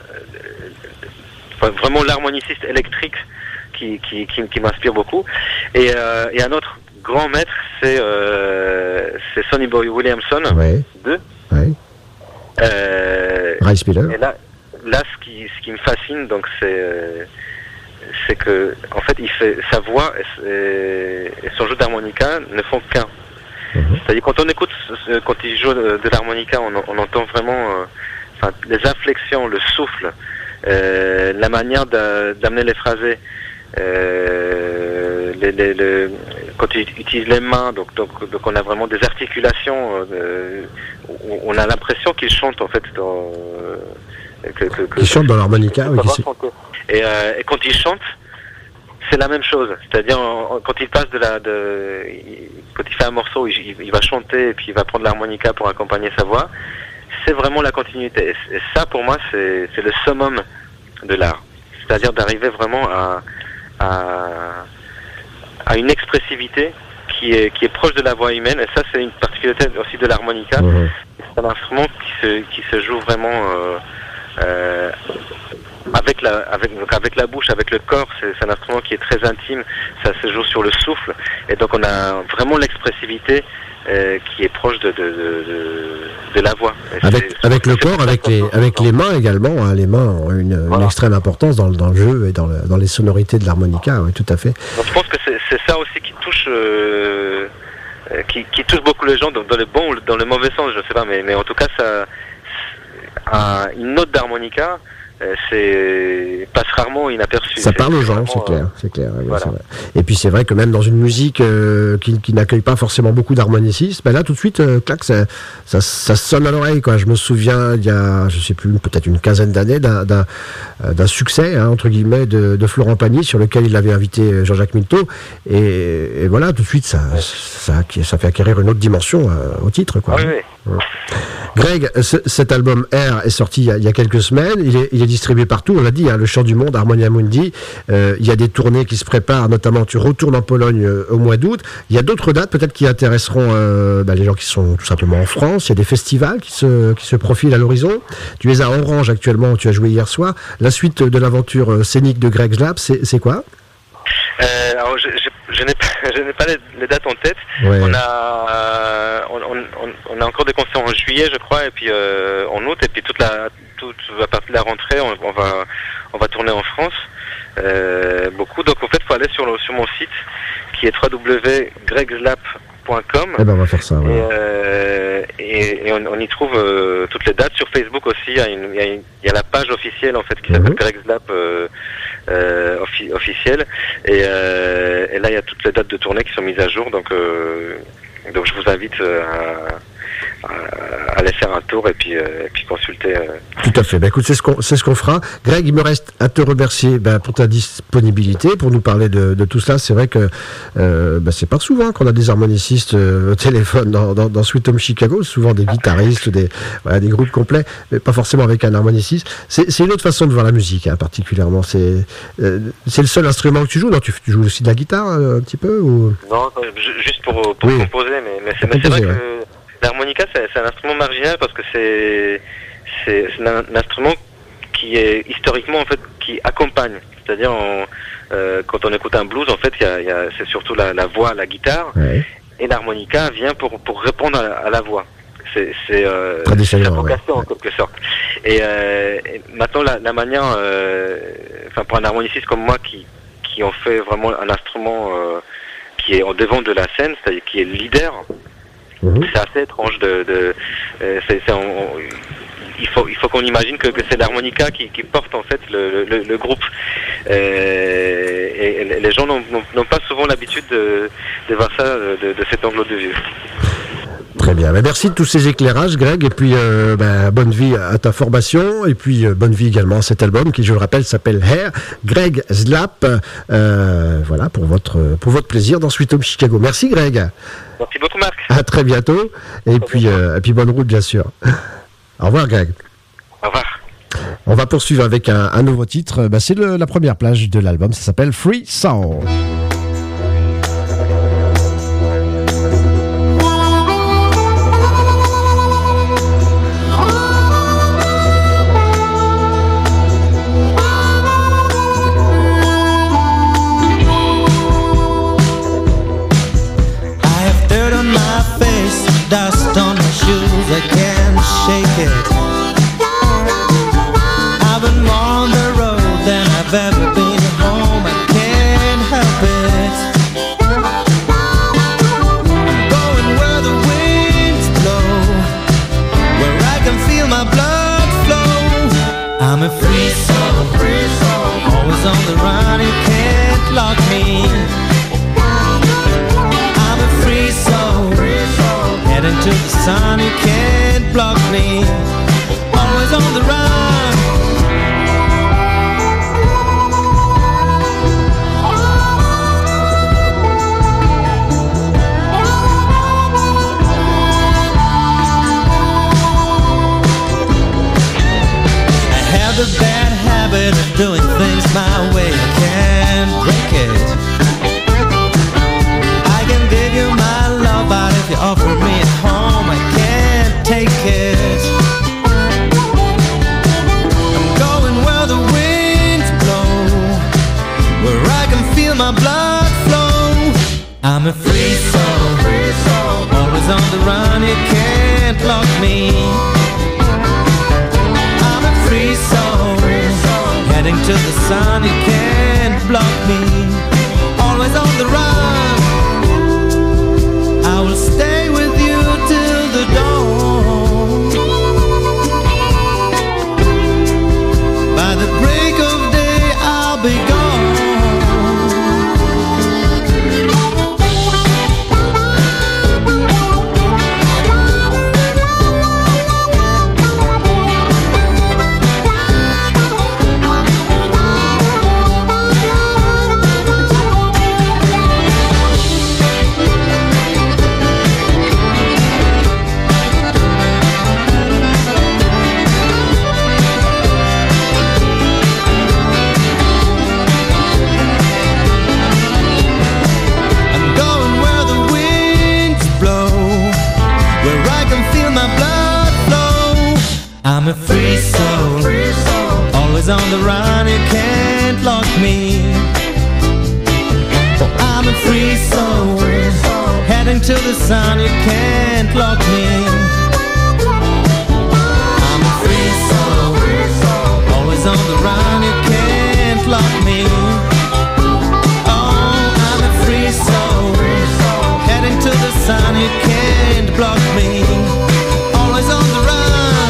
euh, vraiment l'harmoniciste électrique qui, qui, qui, qui m'inspire beaucoup. Et, euh, et un autre grand maître, c'est, euh, c'est Sonny Boy Williamson, ouais. deux. Ouais. Euh, Ray Spiller. Et là, là, ce qui, ce qui me fascine, donc, c'est, euh, c'est que, en fait, il fait sa voix et, et son jeu d'harmonica ne font qu'un. Mm-hmm. C'est-à-dire quand on écoute, quand il joue de, de l'harmonica, on, on entend vraiment, euh, enfin, les inflexions, le souffle, euh, la manière d'amener les phrasés. Euh, les, les, les, quand il utilise les mains, donc, donc, donc on a vraiment des articulations. Euh, on a l'impression qu'il chante en fait dans. Euh, que, que, que, il chante dans l'harmonica, oui. Et, euh, et quand il chante, c'est la même chose. C'est-à-dire en, en, quand il passe de la, de, il, quand il fait un morceau, il, il, il va chanter et puis il va prendre l'harmonica pour accompagner sa voix. C'est vraiment la continuité. Et, et ça, pour moi, c'est, c'est le summum de l'art. C'est-à-dire d'arriver vraiment à À, à une expressivité qui est, qui est proche de la voix humaine, et ça c'est une particularité aussi de l'harmonica. Mmh. C'est un instrument qui se, qui se joue vraiment euh, euh, avec, la, avec, donc avec la bouche, avec le corps. C'est, c'est un instrument qui est très intime, ça se joue sur le souffle, et donc on a vraiment l'expressivité euh, qui est proche de, de, de, de, de la voix. Et avec c'est, avec le corps, avec les, avec les mains également. Hein, les mains ont une, voilà. une extrême importance dans, dans le jeu et dans, le, dans les sonorités de l'harmonica, oui, tout à fait. Donc, je pense que c'est, c'est ça aussi qui touche, euh, qui, qui touche beaucoup les gens, dans, dans le bon ou dans le mauvais sens, je ne sais pas, mais, mais en tout cas, ça, un, une note d'harmonica, c'est passe rarement inaperçu. Ça parle aux gens, c'est clair, c'est clair. Oui, voilà. C'est vrai. Et puis c'est vrai que même dans une musique euh, qui, qui n'accueille pas forcément beaucoup d'harmonicistes, ben là tout de suite, euh, clac, ça, ça, ça sonne à l'oreille, quoi. Je me souviens, il y a, je sais plus, peut-être une quinzaine d'années, d'un, d'un, d'un succès hein, entre guillemets de, de Florent Pagny sur lequel il avait invité Jean-Jacques Milteau, et, et voilà, tout de suite, ça, ça, ça, ça fait acquérir une autre dimension euh, au titre, quoi. Oui, oui. Ouais. Greg, ce, cet album Air est sorti il y a, il y a quelques semaines. Il est, il est distribué partout. On l'a dit, hein, le Chant du Monde, Harmonia Mundi. Euh, il y a des tournées qui se préparent, notamment tu retournes en Pologne euh, au mois d'août. Il y a d'autres dates peut-être qui intéresseront euh, bah, les gens qui sont tout simplement en France. Il y a des festivals qui se, qui se profilent à l'horizon. Tu es à Orange actuellement, où tu as joué hier soir. La suite de l'aventure scénique de Greg Schlapp, c'est, c'est quoi? Euh, alors je, je, je, n'ai pas, je n'ai pas les, les dates en tête. Ouais. On a, euh, on, on, on a encore des concerts en juillet, je crois, et puis euh, en août, et puis toute la, toute la partie de la rentrée, on, on va, on va tourner en France. euh, beaucoup. Donc en fait, il faut aller sur, le, sur mon site qui est w w w point greg slap point com. Eh ben, on va faire ça. Ouais. Et, euh, et, et on, on y trouve euh, toutes les dates. Sur Facebook aussi, il y a, une, il y a, une, il y a la page officielle en fait qui s'appelle mm-hmm. Greg Slap euh, euh, offi- officielle. Et, euh, et là, il y a toutes les dates de tournée qui sont mises à jour. Donc, euh, donc je vous invite euh, à à aller faire un tour et puis, euh, et puis consulter. Euh... Tout à fait. Ben, écoute, c'est ce qu'on, c'est ce qu'on fera. Greg, il me reste à te remercier ben, pour ta disponibilité, pour nous parler de, de tout cela. C'est vrai que euh, ben, c'est pas souvent qu'on a des harmonicistes euh, au téléphone dans, dans, dans Sweet Home Chicago. Souvent des guitaristes, des, voilà, des groupes complets, mais pas forcément avec un harmoniciste. C'est, c'est une autre façon de voir la musique, hein, particulièrement. C'est, euh, c'est le seul instrument que tu joues. Non, tu, tu joues aussi de la guitare euh, un petit peu ou... Non, juste pour, pour oui. composer, mais, mais c'est, mais c'est vrai ouais. que l'harmonica, c'est, c'est un instrument marginal parce que c'est, c'est, c'est un, un instrument qui est historiquement en fait qui accompagne. C'est-à-dire on, euh, quand on écoute un blues, en fait, y a, y a, c'est surtout la, la voix, la guitare, ouais. et l'harmonica vient pour pour répondre à, à la voix. C'est c'est, euh, c'est la vocation ouais. en quelque sorte. Et, euh, et maintenant la, la manière, enfin euh, pour un harmoniciste comme moi qui qui en fait vraiment un instrument euh, qui est en devant de la scène, c'est-à-dire qui est leader. C'est assez étrange de, de euh, c'est, c'est, on, on, il faut il faut qu'on imagine que, que c'est l'harmonica qui, qui porte en fait le, le, le groupe euh, et, et les gens n'ont, n'ont pas souvent l'habitude de, de voir ça de, de cet angle de vue. Très bien. Ben, merci de tous ces éclairages, Greg, et puis euh, ben, bonne vie à ta formation, et puis euh, bonne vie également à cet album qui, je le rappelle, s'appelle Hair. Greg Slap, euh, voilà, pour votre, pour votre plaisir dans Sweet Home Chicago. Merci, Greg. Merci beaucoup, Marc. À très bientôt, et puis, euh, et puis bonne route, bien sûr. Au revoir, Greg. Au revoir. On va poursuivre avec un, un nouveau titre. Ben, c'est le, la première plage de l'album, ça s'appelle Free Soul. Dust on my shoes, I can't shake it. I've been more on the road than I've ever been at home, I can't help it. I'm going where the winds blow, where I can feel my blood flow. I'm a free soul, free soul, always on the run, you can't lock me. I'm a free soul, free soul, heading to the sun, you can't block me. Always on the run. I have the bad habit of doing things my way, I can't break it. I can give you my love, but if you offer me at home, I can't take it. I'm going where the winds blow, where I can feel my blood flow. I'm a free soul, free soul, always on the run, you can't lock me. I'm a free soul, free soul, heading to the sun, you can't block me. Always on the run. I will stay with you till the dawn. By the break of day I'll be gone. I'm a free soul, free soul, always on the run, you can't lock me. Oh, I'm a free soul, free soul, heading to the sun, you can't lock me. I'm a free soul, free soul, always on the run, you can't lock me. sun, you can't block me. Always on the run.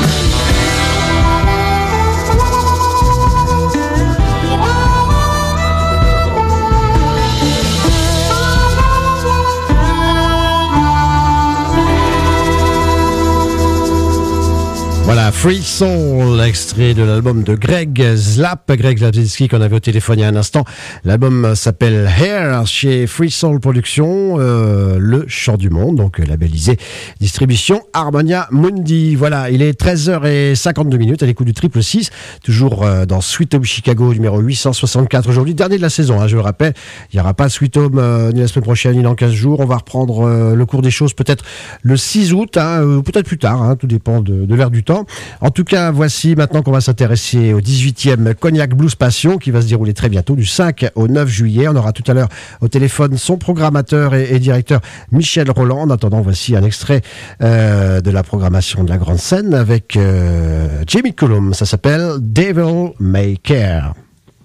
Voilà, Free Soul, extrait de l'album de Greg Zlap, Greg Zlapzinski qu'on avait au téléphone il y a un instant. L'album s'appelle Hair chez Free Soul Productions, euh, le chant du monde, donc labellisé distribution Harmonia Mundi. Voilà, il est treize heures cinquante-deux minutes à l'écoute du triple six, toujours euh, dans Sweet Home Chicago numéro huit cent soixante-quatre aujourd'hui, dernier de la saison, hein, je le rappelle. Il n'y aura pas de Sweet Home euh, ni la semaine prochaine ni dans quinze jours. On va reprendre euh, le cours des choses peut-être le six août, hein, ou peut-être plus tard, hein, tout dépend de, de l'ère du temps. En tout cas, voici maintenant qu'on va s'intéresser au dix-huitième Cognac Blues Passion qui va se dérouler très bientôt du cinq au neuf juillet. On aura tout à l'heure au téléphone son programmateur et, et directeur Michel Roland. En attendant, voici un extrait euh, de la programmation de la grande scène avec euh, Jamie Cullum. Ça s'appelle Devil May Care.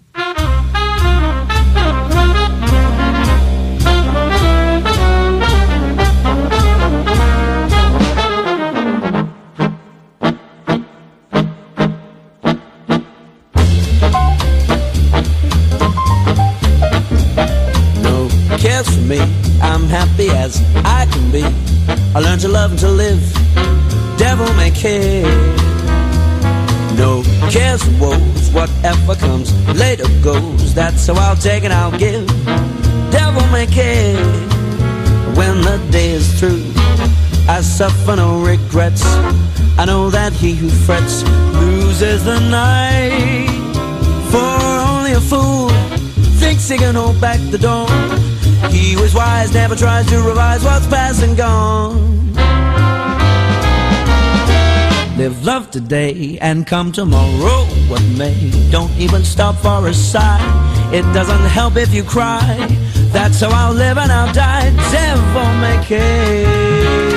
Cares for me, I'm happy as I can be. I learned to love and to live. Devil may care. No cares or woes, whatever comes later goes. That's how I'll take and I'll give. Devil may care. When the day is through, I suffer no regrets. I know that he who frets loses the night. For only a fool thinks he can hold back the dawn. He who is wise never tries to revise what's past and gone. Live love today and come tomorrow what may. Don't even stop for a sigh. It doesn't help if you cry. That's how I'll live and I'll die. Devil may care.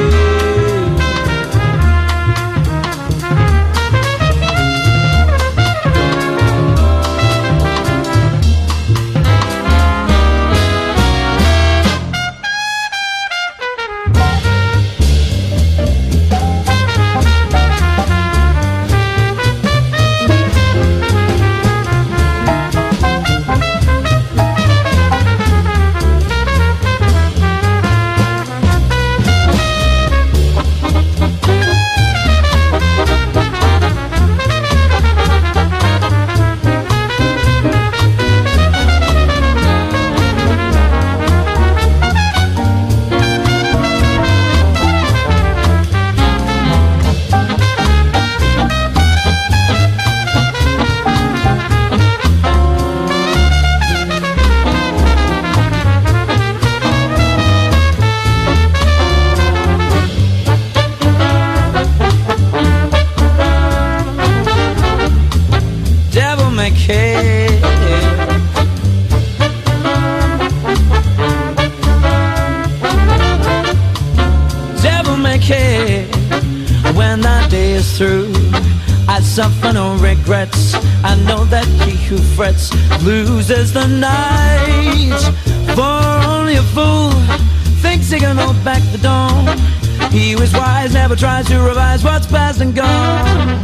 Suffer no regrets. I know that he who frets loses the night. For only a fool thinks he can hold back the dawn. He who is wise never tries to revise what's past and gone.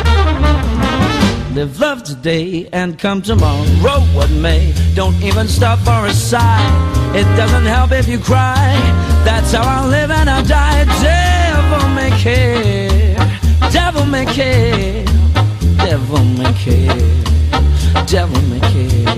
Live love today and come tomorrow what may. Don't even stop for a sigh. It doesn't help if you cry. That's how I'll live and I'll die. Devil may care. Devil may care. Devil may care, devil may care.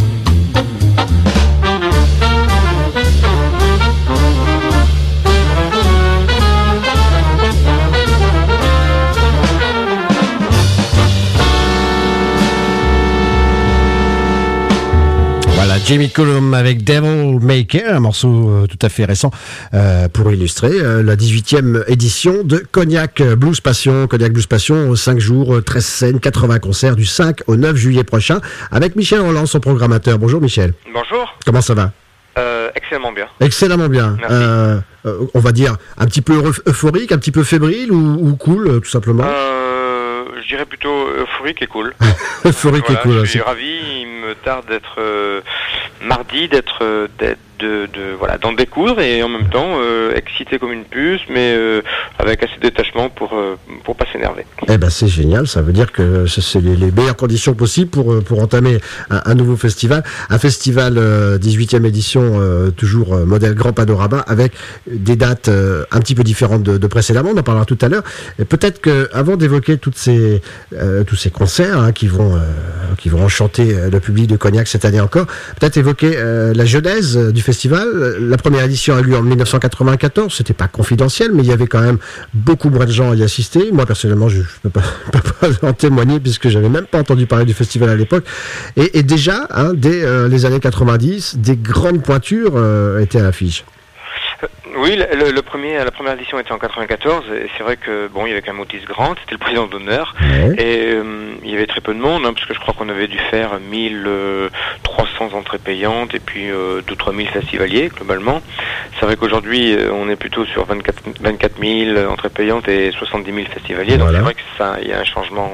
Voilà, Jamie Cullum avec Devil May Care, un morceau euh, tout à fait récent euh, pour illustrer euh, la dix-huitième édition de Cognac Blues Passion. Cognac Blues Passion, cinq jours, treize scènes, quatre-vingts concerts du cinq au neuf juillet prochain avec Michel Roland, son programmateur. Bonjour Michel. Bonjour. Comment ça va? euh, Excellemment bien. Excellemment bien. Euh, euh, on va dire un petit peu euphorique, un petit peu fébrile ou, ou cool, tout simplement euh, Je dirais plutôt euphorique et cool. Euphorique voilà, et cool. Je suis ravi. Il me tarde d'être euh, mardi, d'être, d'être de, de voilà d'en découdre et en même temps euh, excité comme une puce, mais euh, avec assez de détachement pour euh, pour pas s'énerver. Eh ben c'est génial, ça veut dire que c'est les, les meilleures conditions possibles pour pour entamer un, un nouveau festival, un festival euh, dix-huitième édition, euh, toujours euh, modèle Grand Panorama, avec des dates euh, un petit peu différentes de, de précédemment. On en parlera tout à l'heure. Et peut-être que avant d'évoquer toutes ces euh, tous ces concerts hein, qui vont euh, qui vont enchanter le public de Cognac cette année encore, peut-être évoquer euh, la genèse du festival. La première édition a eu lieu en dix-neuf cent quatre-vingt-quatorze. C'était pas confidentiel, mais il y avait quand même beaucoup moins de gens à y assister. Moi personnellement, je ne peux pas, peux pas en témoigner puisque j'avais même pas entendu parler du festival à l'époque. Et, et déjà, hein, dès euh, les années quatre-vingt-dix, des grandes pointures euh, étaient à l'affiche. Oui, le, le premier, la première édition était en quatre-vingt-quatorze, et c'est vrai que bon, il y avait quand même Otis Grant, c'était le président d'honneur, ouais. et euh, il y avait très peu de monde, hein, parce que je crois qu'on avait dû faire mille trois cents entrées payantes, et puis euh, deux à trois mille festivaliers, globalement. C'est vrai qu'aujourd'hui, euh, on est plutôt sur vingt-quatre mille entrées payantes et soixante-dix mille festivaliers, voilà. Donc c'est vrai que ça, il y a un changement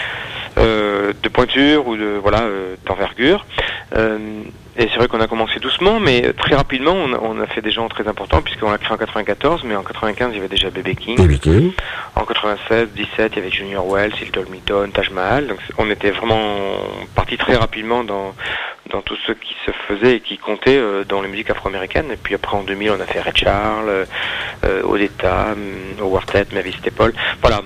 euh, de pointure, ou de, voilà, euh, d'envergure. Euh, Et c'est vrai qu'on a commencé doucement, mais très rapidement, on a, on a fait des gens très importants, puisqu'on l'a créé en quatre-vingt-quatorze, mais en quatre-vingt-quinze, il y avait déjà B B King. B B King. En quatre-vingt-seize, dix-sept, il y avait Junior Wells, Hilton Milton, Taj Mahal. Donc on était vraiment parti très rapidement dans, dans tout ce qui se faisait et qui comptait euh, dans les musiques afro-américaines. Et puis après, en deux mille, on a fait Ray Charles, euh, Odetta, Howard Tate, Mavis Staple. Voilà,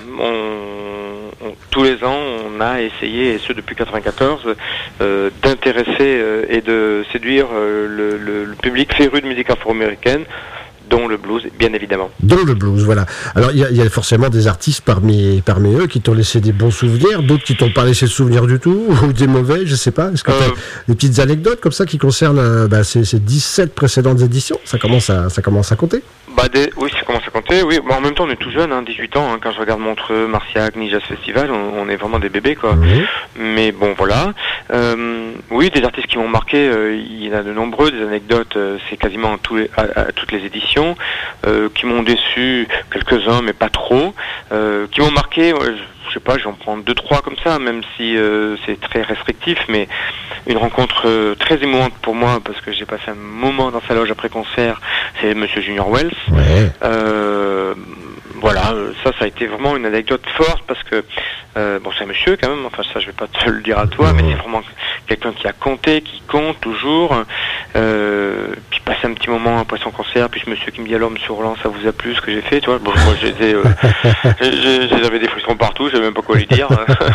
on, on, tous les ans, on a essayé, et ce depuis quatre-vingt-quatorze, euh, d'intéresser euh, et de séduire euh, le, le, le public féru de musique afro-américaine, dont le blues, bien évidemment. Dont le blues, voilà. Alors, il y, y a forcément des artistes parmi, parmi eux qui t'ont laissé des bons souvenirs, d'autres qui t'ont pas laissé de souvenirs du tout, ou des mauvais, je sais pas. Est-ce que tu as euh... des petites anecdotes comme ça qui concernent euh, bah, ces, ces dix-sept précédentes éditions? Ça commence à, ça commence à compter? Bah des, oui, ça commence à compter, oui. Bon, en même temps, on est tout jeune, hein, dix-huit ans, hein, quand je regarde Montreux, Marciac, Ni Jazz Festival, on, on est vraiment des bébés, quoi. Mmh. Mais bon, voilà. Euh, oui, des artistes qui m'ont marqué, euh, il y en a de nombreux, des anecdotes, euh, c'est quasiment tous les, à, à toutes les éditions, euh, qui m'ont déçu, quelques-uns, mais pas trop, euh, qui m'ont marqué, ouais, je sais pas, j'en prends deux, trois comme ça, même si euh, c'est très restrictif, mais une rencontre euh, très émouvante pour moi, parce que j'ai passé un moment dans sa loge après concert, c'est Monsieur Junior Wells. Ouais. Euh, voilà, ça, ça a été vraiment une anecdote forte, parce que, euh, bon, c'est un monsieur quand même, enfin ça je vais pas te le dire à toi, mmh. mais c'est vraiment quelqu'un qui a compté, qui compte toujours, euh, puis passe un petit moment après son concert, puis ce monsieur qui me dit alors Monsieur Roland, ça vous a plu ce que j'ai fait, tu vois, bon, moi j'étais, euh, j'avais des frissons partout, je savais même pas quoi lui dire.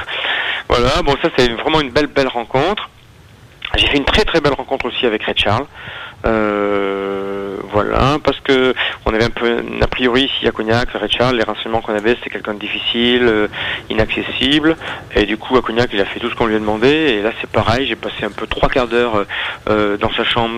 Voilà, bon ça c'est vraiment une belle belle rencontre. J'ai fait une très très belle rencontre aussi avec Ray Charles. Euh, voilà, parce que on avait un peu a priori ici à Cognac, Ray Charles, les renseignements qu'on avait, c'était quelqu'un de difficile, euh, inaccessible, et du coup à Cognac il a fait tout ce qu'on lui a demandé, et là c'est pareil, j'ai passé un peu trois quarts d'heure euh, dans sa chambre